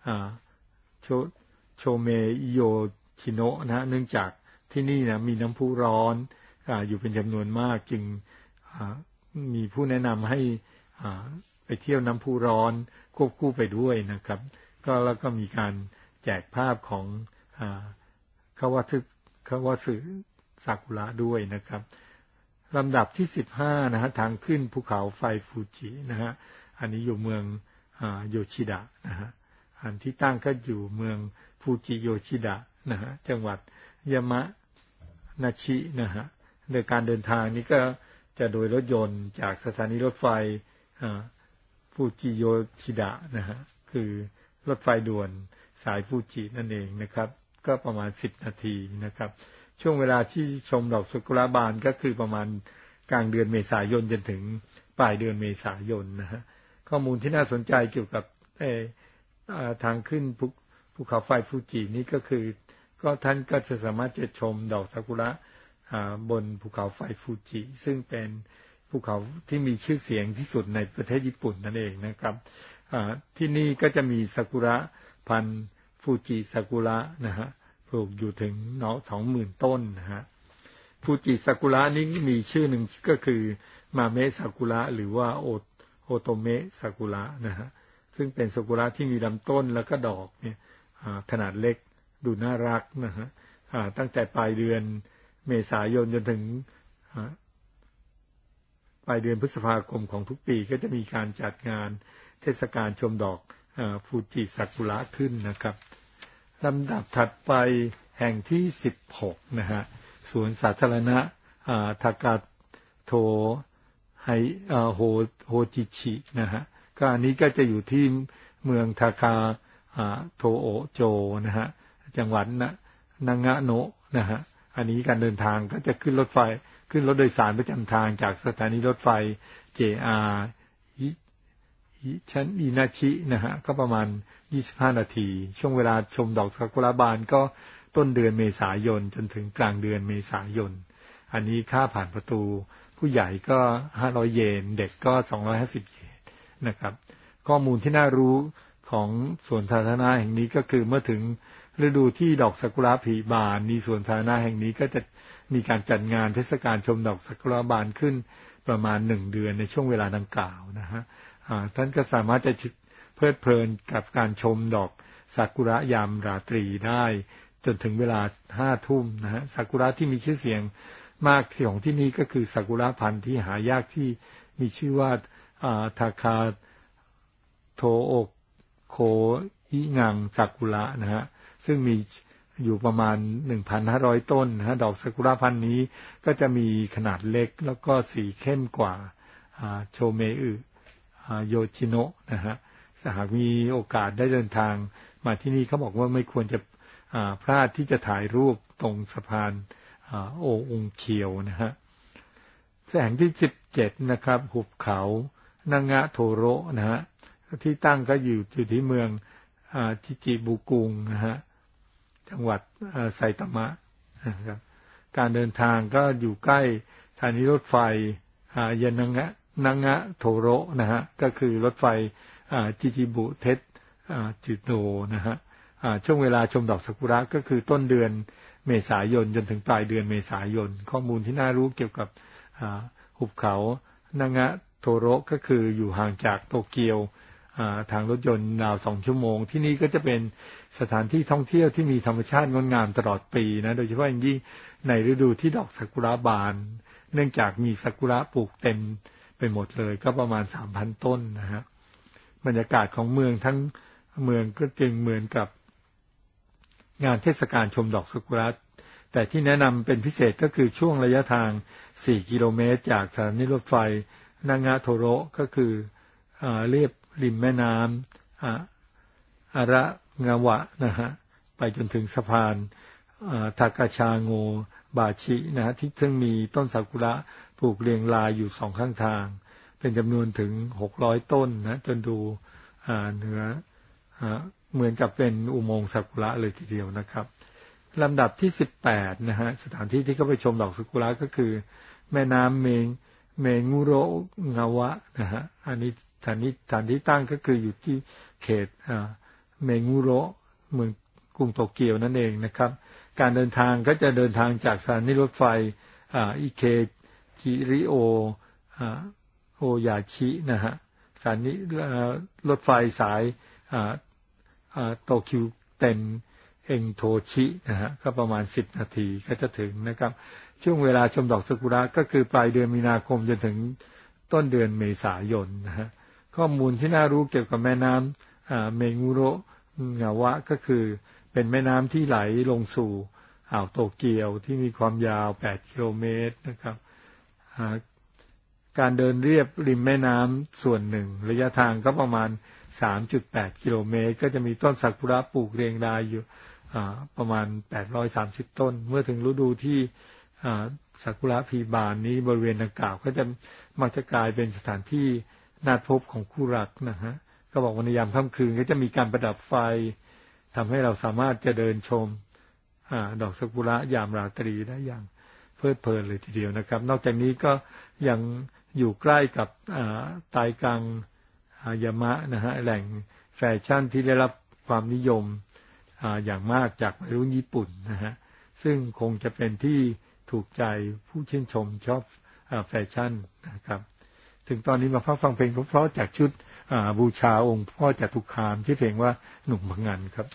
โชเมอิโยชิโนะนะฮะเนื่องจากที่นี่นะมีน้ำพุร้อนอยู่เป็นจำนวนมากจึงมีผู้แนะนำให้ไปเที่ยวน้ำพุร้อนควบคู่ไปด้วยนะครับแล้วก็มีการแจกภาพของคาวะสึซากุระด้วยนะครับลำดับที่15นะฮะทางขึ้นภูเขาไฟฟูจินะฮะอันนี้อยู่เมืองโยชิดะนะฮะอันที่ตั้งก็อยู่เมืองฟูจิโยชิดะนะฮะจังหวัดยามะนาชินะฮะโดยการเดินทางนี้ก็จะโดยรถยนต์จากสถานีรถไฟฟูจิโยชิดะนะฮะคือรถไฟด่วนสายฟูจินั่นเองนะครับก็ประมาณ10นาทีนะครับช่วงเวลาที่ชมดอกซากุระบานก็คือประมาณกลางเดือนเมษายนจนถึงปลายเดือนเมษายนนะฮะข้อมูลที่น่าสนใจเกี่ยวกับทางขึ้นภูเขาไฟฟูจินี้ก็คือก็ท่านก็จะสามารถจะชมดอกซากุระบนภูเขาไฟฟูจิซึ่งเป็นภูเขาที่มีชื่อเสียงที่สุดในประเทศญี่ปุ่นนั่นเองนะครับที่นี่ก็จะมีซากุระพันธุ์ฟูจิซากุระนะฮะปลูกอยู่ถึง 20,000 ต้นนะฮะฟูจิซากุระนี้มีชื่อหนึ่งก็คือมาเมะซากุระหรือว่าโอโตเมะซากุระนะฮะซึ่งเป็นซากุระที่มีลำต้นแล้วก็ดอกเนี่ยขนาดเล็กดูน่ารักนะฮะตั้งแต่ปลายเดือนเมษายนจนถึงปลายเดือนพฤษภาคมของทุกปีก็จะมีการจัดงานเทศกาลชมดอกฟูจิซากุระขึ้นนะครับลำดับถัดไปแห่งที่16นะฮะสวนสาธารณะทากาโทไฮโฮจิชินะฮะก็อันนี้ก็จะอยู่ที่เมืองทาคาโทโอโจนะฮะจังหวัดนางะโนะนะฮะอันนี้การเดินทางก็จะขึ้นรถโดยสารประจำทางจากสถานีรถไฟ JR ชั้นอินาชินะฮะก็ประมาณ25นาทีช่วงเวลาชมดอกซากุระบานก็ต้นเดือนเมษายนจนถึงกลางเดือนเมษายนอันนี้ค่าผ่านประตูผู้ใหญ่ก็500เยนเด็กก็250เยนนะครับข้อมูลที่น่ารู้ของสวนสาธารณะแห่งนี้ก็คือเมื่อถึงฤดูที่ดอกซากุระผลิบานในสวนสาธารณะแห่งนี้ก็จะมีการจัดงานเทศกาลชมดอกซากุระบานขึ้นประมาณ1เดือนในช่วงเวลาดังกล่าวนะฮะท่านก็สามารถจะเพลิดเพลินกับการชมดอกซากุระยามราตรีได้จนถึงเวลา 5 ทุ่มนะฮะซากุระที่มีชื่อเสียงมากของที่นี่ก็คือซากุระพันธุ์ที่หายากที่มีชื่อว่าทาคาโทโอโคอิงังซากุระนะฮะซึ่งมีอยู่ประมาณ 1,500 ต้นนะฮะดอกซากุระพันธุ์นี้ก็จะมีขนาดเล็กแล้วก็สีเข้มกว่าโชเมอึโยชิโนะนะฮะหากมีโอกาสได้เดินทางมาที่นี่เขาบอกว่าไม่ควรจะพลาดที่จะถ่ายรูปตรงสะพานโอองเคียวนะฮะแห่งที่17นะครับหุบเขานางะโทโระนะฮะที่ตั้งก็อยู่ที่เมืองชิจิบุกุงนะฮะจังหวัดไซตามะนะครับการเดินทางก็อยู่ใกล้สถานีรถไฟยานางะโทโระนะฮะก็คือรถไฟจิจิบุเทสจิโนนะฮะช่วงเวลาชมดอกซากุระก็คือต้นเดือนเมษายนจนถึงปลายเดือนเมษายนข้อมูลที่น่ารู้เกี่ยวกับหุบเขานางะโทโระก็คืออยู่ห่างจากโตเกียวทางรถยนต์ราว2ชั่วโมงที่นี่ก็จะเป็นสถานที่ท่องเที่ยวที่มีธรรมชาติงดงามตลอดปีนะโดยเฉพาะอย่างยิ่งในฤดูที่ดอกซากุระบานเนื่องจากมีซากุระปลูกเต็มไปหมดเลยก็ประมาณ 3,000 ต้นนะฮะบรรยากาศของเมืองทั้งเมืองก็จึงเหมือนกับงานเทศกาลชมดอกซากุระแต่ที่แนะนำเป็นพิเศษก็คือช่วงระยะทาง4กิโลเมตรจากสถานีรถไฟนางะโทโระก็คือเรียบริมแม่น้ำอาระงาวะนะฮะไปจนถึงสะพานทากาชาโงบาชินะฮะที่ซึ่งมีต้นซากุระปลูกเรียงรายอยู่2ข้างทางเป็นจำนวนถึง600ต้นนะจนดูเหนือเหมือนกับเป็นอุโมงค์ซากุระเลยทีเดียวนะครับลำดับที่18นะฮะสถานที่ที่เข้าไปชมดอกซากุระก็คือแม่น้ำเมงูโระงาวะนะฮะอันนี้สถานที่ตั้งก็คืออยู่ที่เขตเมงูโระเมืองกรุงโตเกียวนั่นเองนะครับการเดินทางก็จะเดินทางจากสถานีรถไฟอิเคจิริโอโอยาชินะฮะสถานีรถไฟสายโตคิวเต็นเอ็งโทชินะฮะก็ประมาณ10นาทีก็จะถึงนะครับช่วงเวลาชมดอกซากุระก็คือปลายเดือนมีนาคมจนถึงต้นเดือนเมษายนนะฮะข้อมูลที่น่ารู้เกี่ยวกับแม่น้ำเมงูโระงาวะก็คือเป็นแม่น้ำที่ไหลลงสู่อ่าวโตเกียวที่มีความยาว8กิโลเมตรนะครับการเดินเรียบริมแม่น้ำส่วนหนึ่งระยะทางก็ประมาณ 3.8 กิโลเมตรก็จะมีต้นซากุระปลูกเรียงรายอยู่ประมาณ830ต้นเมื่อถึงฤดูที่ซากุระพลีบานนี้บริเวณดังกล่าวก็จะมักจะกลายเป็นสถานที่นัดพบของคู่รักนะฮะก็บอกว่าในยามค่ำคืนก็จะมีการประดับไฟทำให้เราสามารถจะเดินชมดอกซากุระยามราตรีได้อย่างเพลิดเพลินเลยทีเดียวนะครับนอกจากนี้ก็ยังอยู่ใกล้กับไตกังยามะนะฮะแหล่งแฟชั่นที่ได้รับความนิยมอย่างมากจากวัยรุ่นญี่ปุ่นนะฮะซึ่งคงจะเป็นที่ถูกใจผู้ชื่นชมชอบแฟชั่นนะครับถึงตอนนี้มาฟังเพลงเพราะๆจากชุดบูชาองค์พ่อจตุคามชื่อเพลงว่าหนุ่มพังงานครับ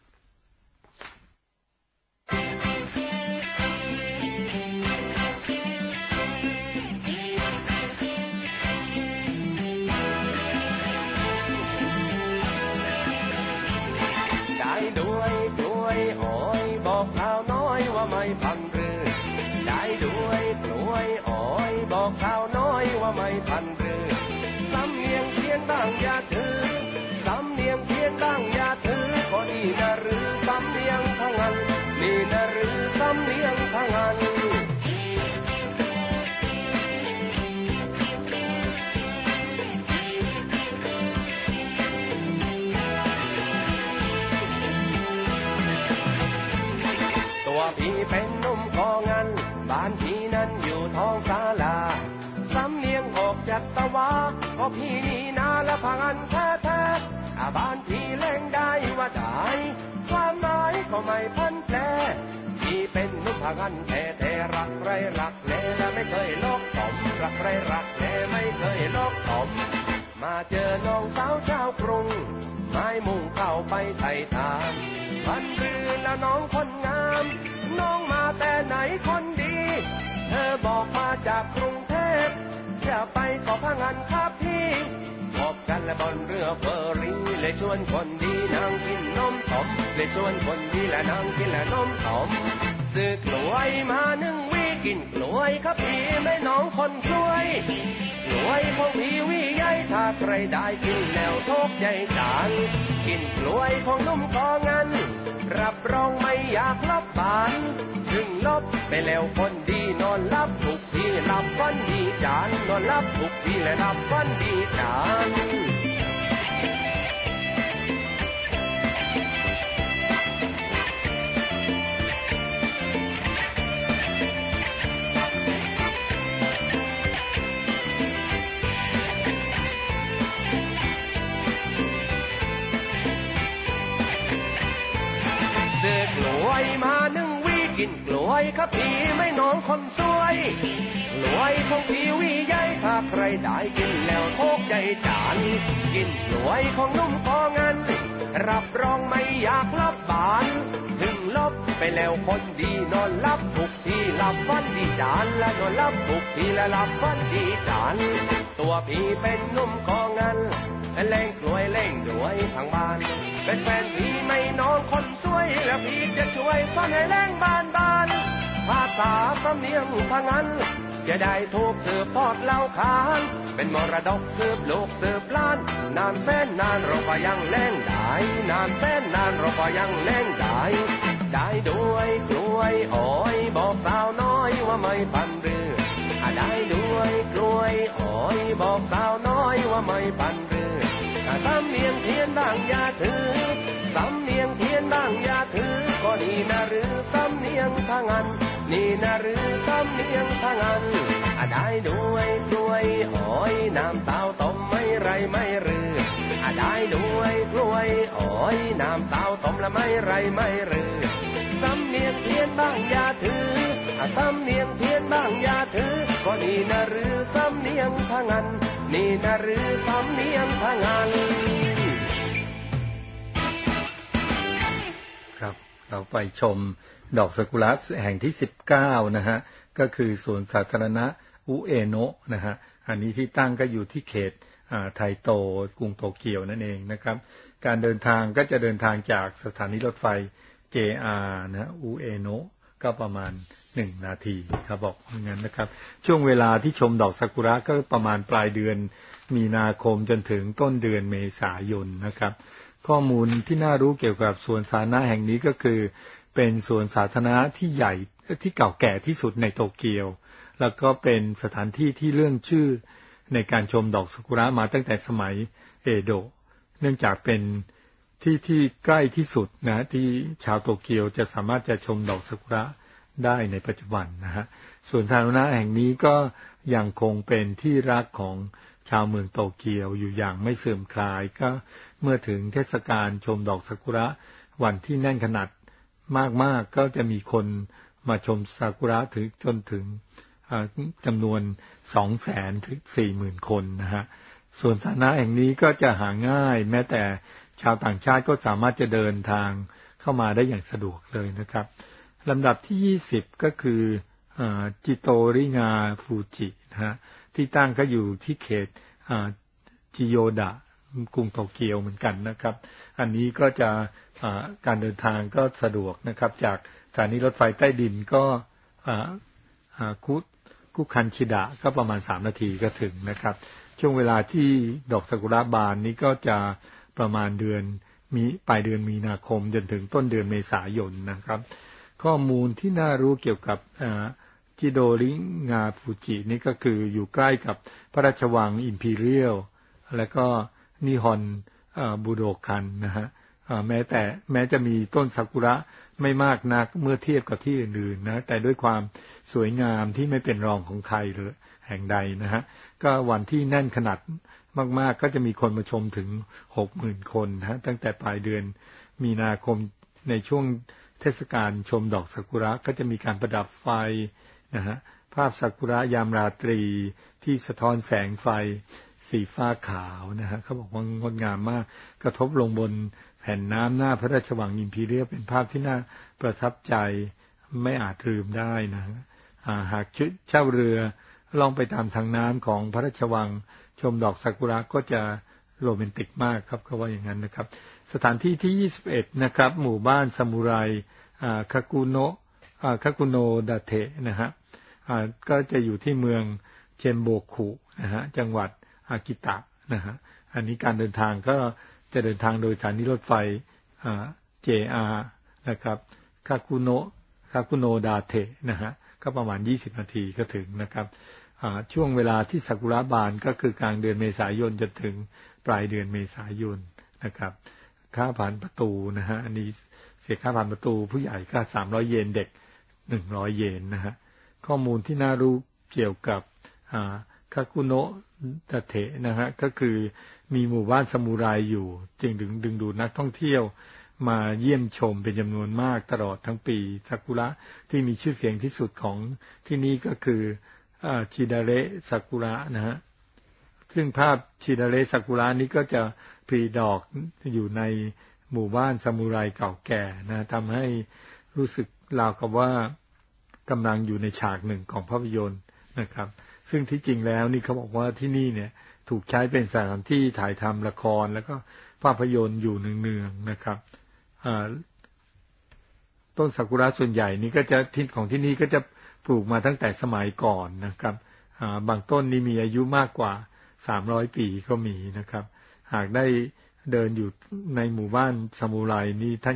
พี่เป็นหนุ่มคองันบ้านพี่นั้นอยู่ท้องศาลาสำเนียงออกจากตะวาก็พี่นี่นาละพังอันแท้ๆบ้านพี่เล่งได้ว่าได้ความหมายก็ไม่พันแปรพี่เป็นหนุ่มพังอันแท้ๆรักไรรักแลและไม่เคยลอกต่อมรักไรรักแลไม่เคยลอกต่อมมาเจอน้องสาวชาวกรุงไม้มุ่งเข้าไปไถ่ถามพันรืนแล้วน้องคนงามน้องมาแต่ไหนคนดีเธอบอกมาจากกรุงเทพจะไปก็พังงานครับพี่พบกันและบนเรือเฟอร์รี่เลยชวนคนดีนั่งกินนมสมเลยชวนคนดีและนั่งกินและนมสมซื้อกล้วยมา1 วีกินกล้วยครับพี่ไม่น้องคนสวยกล้วยของพี่วีใหญ่ถ้าใครได้กินแล้วโชคใหญ่จานกินกล้วยของนุ่มก็งั้นรับรองไม่อยากลับบานถึงลบไปแล้วคนดีนอนรับทุกทีหลับฝันดีจานนอนรับทุกทีและหลับฝันดีจานมา1 วีกินกล้วยครับพี่ไม่น้องคนสวยกล้วยของพี่วีใหญ่ถ้าใครได้กินแล้วโชคใจจานกินกล้วยของนุ่มก็งั้นรับรองไม่อยากลับบานถึงลบไปแล้วคนดีนอนรับทุกทีหลับฝันดีจานและนอนรับทุกทีและหลับฝันดีจานตัวพี่เป็นนุ่มก็งั้นเล่งกล้วยเล่งด้วยทางบ้านเป็นแฟนพี่ไม่น้องคนสวยแล้วพี่จะช่วยสอนให้แรงบานภาษาสำเนียงพังงันจะได้ถูกสืบทอดเล่าขานเป็นมรดกสืบลูกสืบล้านนานแสนนานเราก็ยังแรงได้นานแสนนานเราก็ยังแรงได้ได้ด้วยกล้วยอ้อยบอกสาวน้อยว่าไม่พันเรือได้ด้วยกล้วยอ้อยบอกสาวน้อยว่าไม่พันเรือสำเนียงเทียนบางอย่าถือสำเนียงเทียนบางอย่าถือก็นี่นะหรือสำเนียงพังงันนี่นะหรือสำเนียงพังงันได้ด้วยกล้วยอ้อยน้ำเต้าต้มไม่ไรไม่รือได้ด้วยกล้วยอ้อยน้ำเต้าต้มละไม่ไรไม่รือสำเนียงเทียนบางอย่าถือสำเนียงเทียนบางอย่าถือก็นี่นะหรือสำเนียงพังงันนี่นะหรือสำเนียงพังงันครับเราไปชมดอกซากุระแห่งที่19นะฮะก็คือสวนสาธารณะอุเอโนะนะฮะอันนี้ที่ตั้งก็อยู่ที่เขตไทโตกรุงโตเกียวนั่นเองนะครับการเดินทางก็จะเดินทางจากสถานีรถไฟ JR นะอุเอโนะก็ประมาณ1 นาทีครับบอกอย่างนั้นนะครับช่วงเวลาที่ชมดอกซากุระก็ประมาณปลายเดือนมีนาคมจนถึงต้นเดือนเมษายนนะครับข้อมูลที่น่ารู้เกี่ยวกับสวนสาธารณะแห่งนี้ก็คือเป็นสวนสาธารณะที่ใหญ่ที่เก่าแก่ที่สุดในโตเกียวแล้วก็เป็นสถานที่ที่เรื่องชื่อในการชมดอกซากุระมาตั้งแต่สมัยเอโดะเนื่องจากเป็นที่ใกล้ที่สุดนะที่ชาวโตเกียวจะสามารถจะชมดอกซากุระได้ในปัจจุบันนะฮะสวนสาธารณะแห่งนี้ก็ยังคงเป็นที่รักของชาวเมืองโตเกียวอยู่อย่างไม่เสื่อมคลายก็เมื่อถึงเทศกาลชมดอกซากุระวันที่แน่นขนาดมากๆก็จะมีคนมาชมซากุระถึงจนถึงจำนวน 200,000 ถึง 40,000 คนนะฮะส่วนสาธารณะแห่งนี้ก็จะหาง่ายแม้แต่ชาวต่างชาติก็สามารถจะเดินทางเข้ามาได้อย่างสะดวกเลยนะครับลำดับที่20ก็คือจิโตริงาฟูจินะฮะที่ตั้งก็อยู่ที่เขตจิโยดะกรุงโตเกียวเหมือนกันนะครับอันนี้ก็จะการเดินทางก็สะดวกนะครับจากสถานีรถไฟใต้ดินก็คุคันชิดะก็ประมาณ3 นาทีก็ถึงนะครับช่วงเวลาที่ดอกซากุระบานนี้ก็จะประมาณปลายเดือนมีนาคมจนถึงต้นเดือนเมษายนนะครับข้อมูลที่น่ารู้เกี่ยวกับจิโดริงาฟูจินี่ก็คืออยู่ใกล้กับพระราชวังอิมพีเรียลและก็นิฮอนบูโดคันนะฮะแม้จะมีต้นซากุระไม่มากนักเมื่อเทียบกับที่อื่นๆนะแต่ด้วยความสวยงามที่ไม่เป็นรองของใครเลยแห่งใดนะฮะก็วันที่แน่นขนาดมากๆก็จะมีคนมาชมถึง 60,000 คนนะตั้งแต่ปลายเดือนมีนาคมในช่วงเทศกาลชมดอกซากุระก็จะมีการประดับไฟนะฮะภาพซากุระยามราตรีที่สะท้อนแสงไฟสีฟ้าขาวนะฮะเขาบอกว่างดงามมากกระทบลงบนแผ่นน้ำหน้าพระราชวังอิมพีเรียลเป็นภาพที่น่าประทับใจไม่อาจลืมได้นะหากเช่าเรือล่องไปตามทางน้ำของพระราชวังชมดอกซากุระก็จะโรแมนติกมากครับเขาว่าอย่างนั้นนะครับสถานที่ที่21นะครับหมู่บ้านซามูไรคากุโนดาเทะนะฮะก็จะอยู่ที่เมืองเชมโบคุนะฮะจังหวัดอากิตะนะฮะอันนี้การเดินทางก็จะเดินทางโดยสถานีรถไฟJR นะครับคากุโนดาเทะนะฮะก็ประมาณ20 นาทีก็ถึงนะครับช่วงเวลาที่ซากุระบานก็คือกลางเดือนเมษายนจนถึงปลายเดือนเมษายนนะครับค่าผ่านประตูนะฮะอันนี้เสียค่าผ่านประตูผู้ใหญ่ก็300 เยนเด็ก100 เยนนะฮะข้อมูลที่น่ารู้เกี่ยวกับคากุโนะดาเทะนะฮะก็คือมีหมู่บ้านซามูไรอยู่จึงดึงดูดนักท่องเที่ยวมาเยี่ยมชมเป็นจำนวนมากตลอดทั้งปีซากุระที่มีชื่อเสียงที่สุดของที่นี่ก็คือชิดาเระซากุระนะฮะซึ่งภาพชิดาเระซากุระนี้ก็จะผลิดอกอยู่ในหมู่บ้านซามูไรเก่าแก่นะทำให้รู้สึกราวกับว่ากำลังอยู่ในฉากหนึ่งของภาพยนตร์นะครับซึ่งที่จริงแล้วนี่เขาบอกว่าที่นี่เนี่ยถูกใช้เป็นสถานที่ถ่ายทำละครแล้วก็ภาพยนตร์อยู่เนืองๆนะครับต้นซากุระส่วนใหญ่นี่ก็จะของที่นี่ก็จะปลูกมาตั้งแต่สมัยก่อนนะครับบางต้นนี่มีอายุมากกว่า300 ปีก็มีนะครับหากได้เดินอยู่ในหมู่บ้านซามูไรนี่ท่าน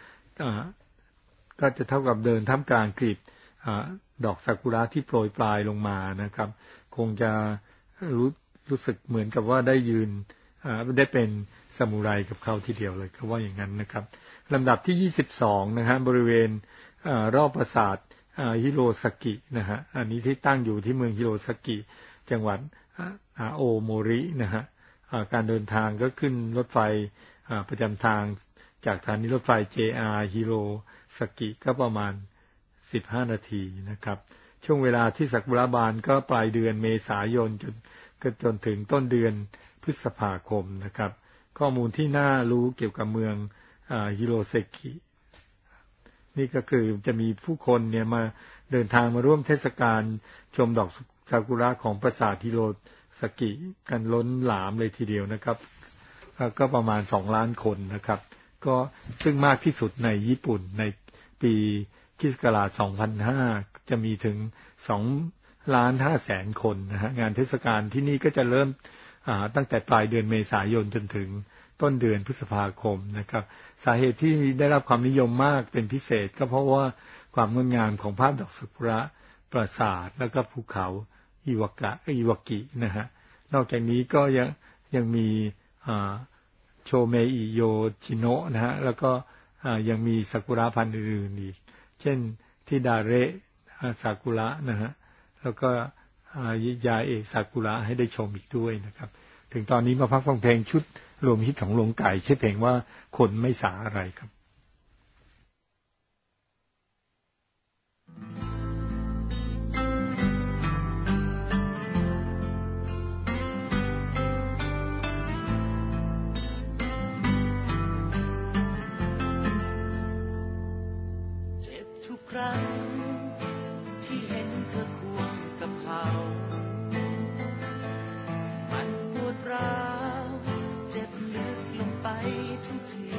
ก็จะเท่ากับเดินท่ามกลางกลีบดอกซากุระที่โปรยปลายลงมานะครับคงจะรู้สึกเหมือนกับว่าได้ยืนได้เป็นซามูไรกับเขาทีเดียวเลยเขาว่าอย่างนั้นนะครับลำดับที่22นะฮะบริเวณรอบปราสาทฮิโรซากินะฮะอันนี้ที่ตั้งอยู่ที่เมืองฮิโรซากิจังหวัดโอโมรินะฮะการเดินทางก็ขึ้นรถไฟประจำทางจากสถานีรถไฟ JR ฮิโรซากิก็ประมาณ15 นาทีนะครับช่วงเวลาที่ซากุระบานก็ปลายเดือนเมษายนจนถึงต้นเดือนพฤษภาคมนะครับข้อมูลที่น่ารู้เกี่ยวกับเมืองฮิโรซากินี่ก็คือจะมีผู้คนเนี่ยมาเดินทางมาร่วมเทศกาลชมดอกซากุระของปราสาทฮิโรซากิกันล้นหลามเลยทีเดียวนะครับก็ประมาณ2 ล้านคนนะครับก็ซึ่งมากที่สุดในญี่ปุ่นในปีค.ศ. 2005จะมีถึง 2,500,000 คนนะฮะงานเทศกาลที่นี่ก็จะเริ่มตั้งแต่ปลายเดือนเมษายนจนถึงต้นเดือนพฤษภาคมนะครับสาเหตุที่ได้รับความนิยมมากเป็นพิเศษก็เพราะว่าความงดงามของภาพดอกซากุระปราสาทแล้วก็ภูเขาอิวากินะฮะนอกจากนี้ก็ยังมีโชเมอิโยชิโนะนะฮะแล้วก็ยังมีซากุระพันธุ์อื่นๆอีกเช่นที่ดาเระซากุระนะฮะแล้วก็ยาเอะซากุระให้ได้ชมอีกด้วยนะครับถึงตอนนี้มาพักฟังเพลงชุดรวมฮิตของหลวงไก่ชื่อเพลงว่าคนไม่สาอะไรครับเจ็บทุกครั้งที่เห็นเธอควงกับเขามันปวดร้าวเจ็บลึกลงไปทุกที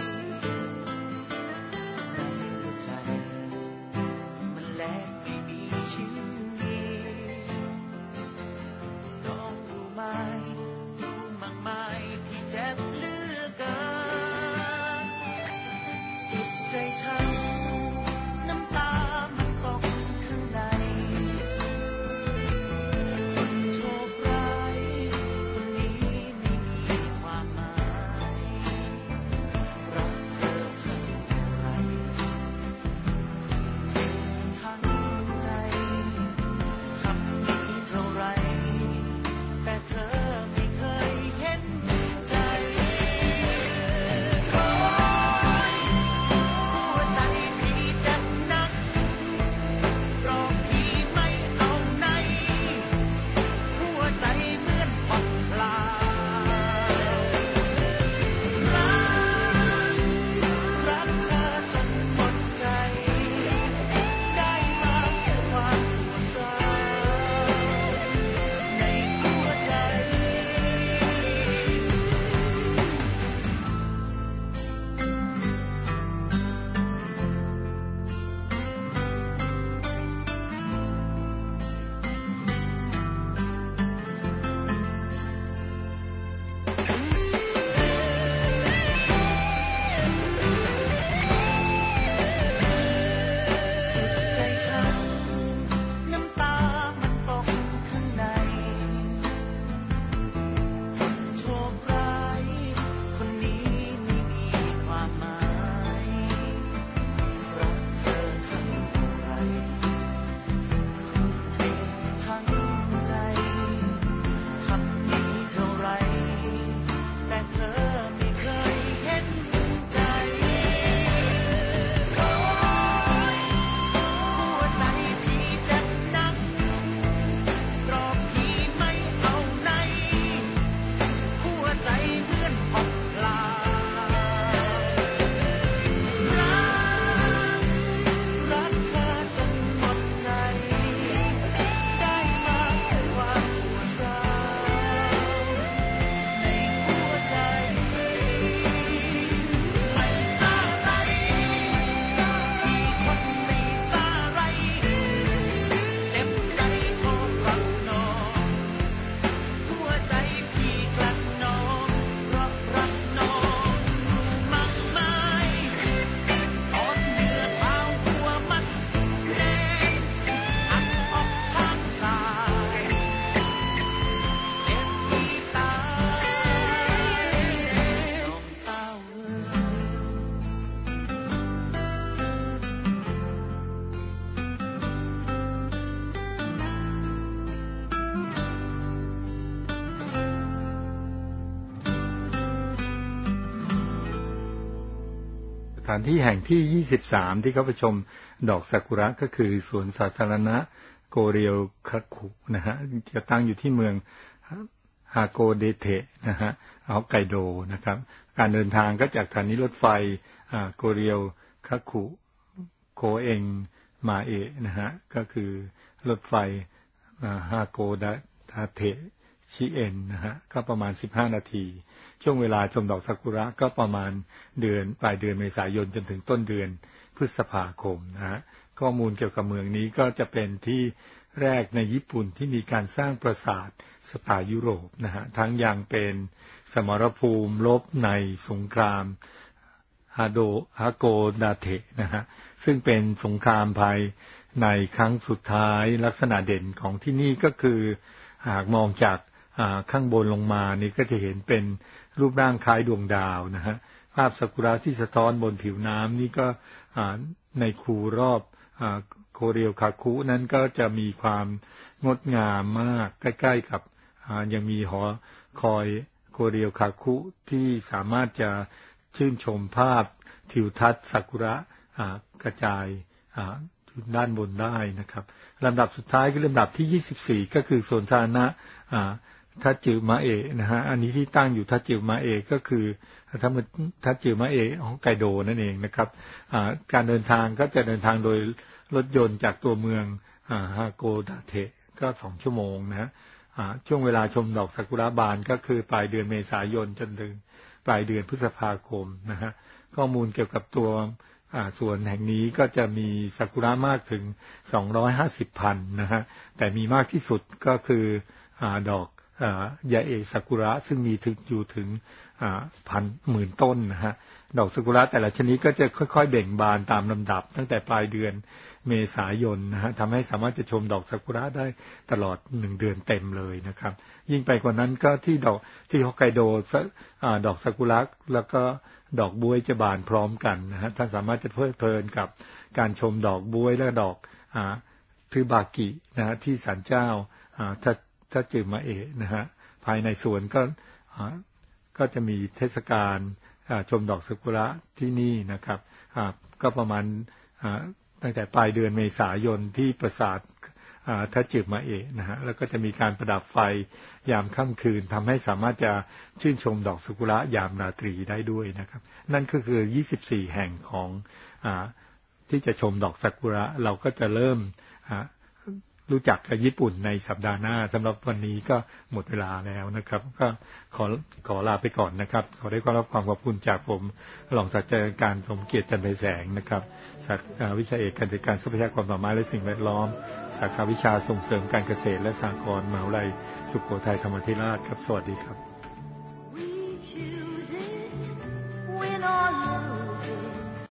ในหัวใจมันแลกไม่มีชิ้นดีน้องรู้ไหมรู้มากมายพี่เจ็บเหลือเกินสุดใจฉันน้ำตามันตกข้างในคนโชคร้ายคนนี้ไม่มีความหมายรักเธอเท่าไรทั้งใจทำดีเท่าไรแต่เธอไม่เคยเห็นใจหัวใจพี่เจ็บหนักเพราะพี่ไม่เอาไหนหัวใจเหมือนปักปลารักเธอจนหมดใจได้มาแค่ความปวดร้าวในหัวใจใจฉันน้ำตามันตกข้างในคนโชคร้ายคนนี้ไม่มีความหมายรักเธอเท่าไรทุ่มเททั้งใจทำดีเท่าไรแต่เธอไม่เคยเห็นใจหัวใจพี่เจ็บหนักเพราะพี่ไม่เอาไหนหัวใจเหมือนปักปลารักเธอจนหมดใจได้มาแค่ความปวดร้าวในหัวใจไม่สาไรพี่คนไม่สาไรเจ็บใจเพราะรักน้องหัวใจพี่กลัดน้องเพราะรักน้องรู้มากมายตอนเนื้อเท้าหัวมันแน่นหักออกข้างซ้ายเจ็บที่ตายน้องเศร้าสถานที่แห่งที่23ที่เขาไปชมดอกซากุระก็คือสวนสาธารณะโกเรียวคาคุนะฮะจะตั้งอยู่ที่เมืองฮาโกเดเทะนะฮะฮอกไกโดนะครับการเดินทางก็จากสถานีรถไฟโกเรียวคาคุโคเอ็งมาเอะนะฮะก็คือรถไฟฮาโกดาเทะชิเอ็นนะฮะก็ประมาณ15นาทีช่วงเวลาชมดอกซากุระก็ประมาณปลายเดือนเมษายนจนถึงต้นเดือนพพฤษภาคมนะฮะข้อมูลเกี่ยวกับเมืองนี้ก็จะเป็นที่แรกในญี่ปุ่นที่มีการสร้างปราสาทสไตล์ยุโรปนะฮะทั้งยังเป็นสมรภูมิรบในสงครามฮาโกดาเทะนะฮะซึ่งเป็นสงครามภายในครั้งสุดท้ายลักษณะเด่นของที่นี่ก็คือหากมองจากข้างบนลงมานี่ก็จะเห็นเป็นรูปร่างคล้ายดวงดาวนะฮะภาพซากุระที่สะท้อนบนผิวน้ำนี่ก็ในคูรอบโคเรียวคาคุนั้นก็จะมีความงดงามมากใกล้ๆกับยังมีหอคอยโคเรียวคาคุที่สามารถจะชื่นชมภาพทิวทัศน์ซากุระกระจายด้านบนได้นะครับลำดับสุดท้ายคือลำดับที่24ก็คือสวนสาธารณะทัจิมะเอะนะฮะอันนี้ที่ตั้งอยู่ทัจิมะเอะก็คือทัจิมะเอะฮอกไกโดนั่นเองนะครับการเดินทางก็จะเดินทางโดยรถยนต์จากตัวเมืองฮาโกดาเทะก็2 ชั่วโมงนะฮะช่วงเวลาชมดอกซากุระบานก็คือปลายเดือนเมษายนจนถึงปลายเดือนพฤษภาคมนะฮะข้อมูลเกี่ยวกับตัวส่วนแห่งนี้ก็จะมีซากุระมากถึง250 พันนะฮะแต่มีมากที่สุดก็คือดอกยาเอะซากุระซึ่งมีอยู่ถึง10,000 ต้นนะฮะดอกซากุระแต่ละชนิดก็จะค่อยๆเบ่งบานตามลำดับตั้งแต่ปลายเดือนเมษายนนะฮะทำให้สามารถจะชมดอกซากุระได้ตลอด1 เดือนเต็มเลยนะครับยิ่งไปกว่านั้นก็ที่ฮอกไกโดดอกซากุระแล้วก็ดอกบ๊วยจะบานพร้อมกันนะฮะท่านสามารถจะเพลิดเพลินกับการชมดอกบ๊วยและดอกทึบากินะฮะที่ศาลเจ้าทัจิมะเอะนะฮะภายในสวนก็จะมีเทศกาลชมดอกซากุระที่นี่นะครับก็ประมาณตั้งแต่ปลายเดือนเมษายนที่ปราสาททัจิมะเอะนะฮะแล้วก็จะมีการประดับไฟยามค่ำคืนทำให้สามารถจะชื่นชมดอกซากุระยามราตรีได้ด้วยนะครับนั่นก็คือ24 แห่งของที่จะชมดอกซากุระเราก็จะเริ่มรู้จักกับญี่ปุ่นในสัปดาห์หน้าสำหรับวันนี้ก็หมดเวลาแล้วนะครับก็ขอลาไปก่อนนะครับขอได้รับความขอบคุณจากผมรองศาสตราจารย์สมเกียรติจันทร์ไพแสงนะครับวิชาเอกการจัดการทรัพยากรป่าไม้และสิ่งแวดล้อมสาขาวิชาส่งเสริมการเกษตรและสหกรณ์มหาวิทยาลัยสุโขทัยธรรมาธิราชครับสวัสดีครับ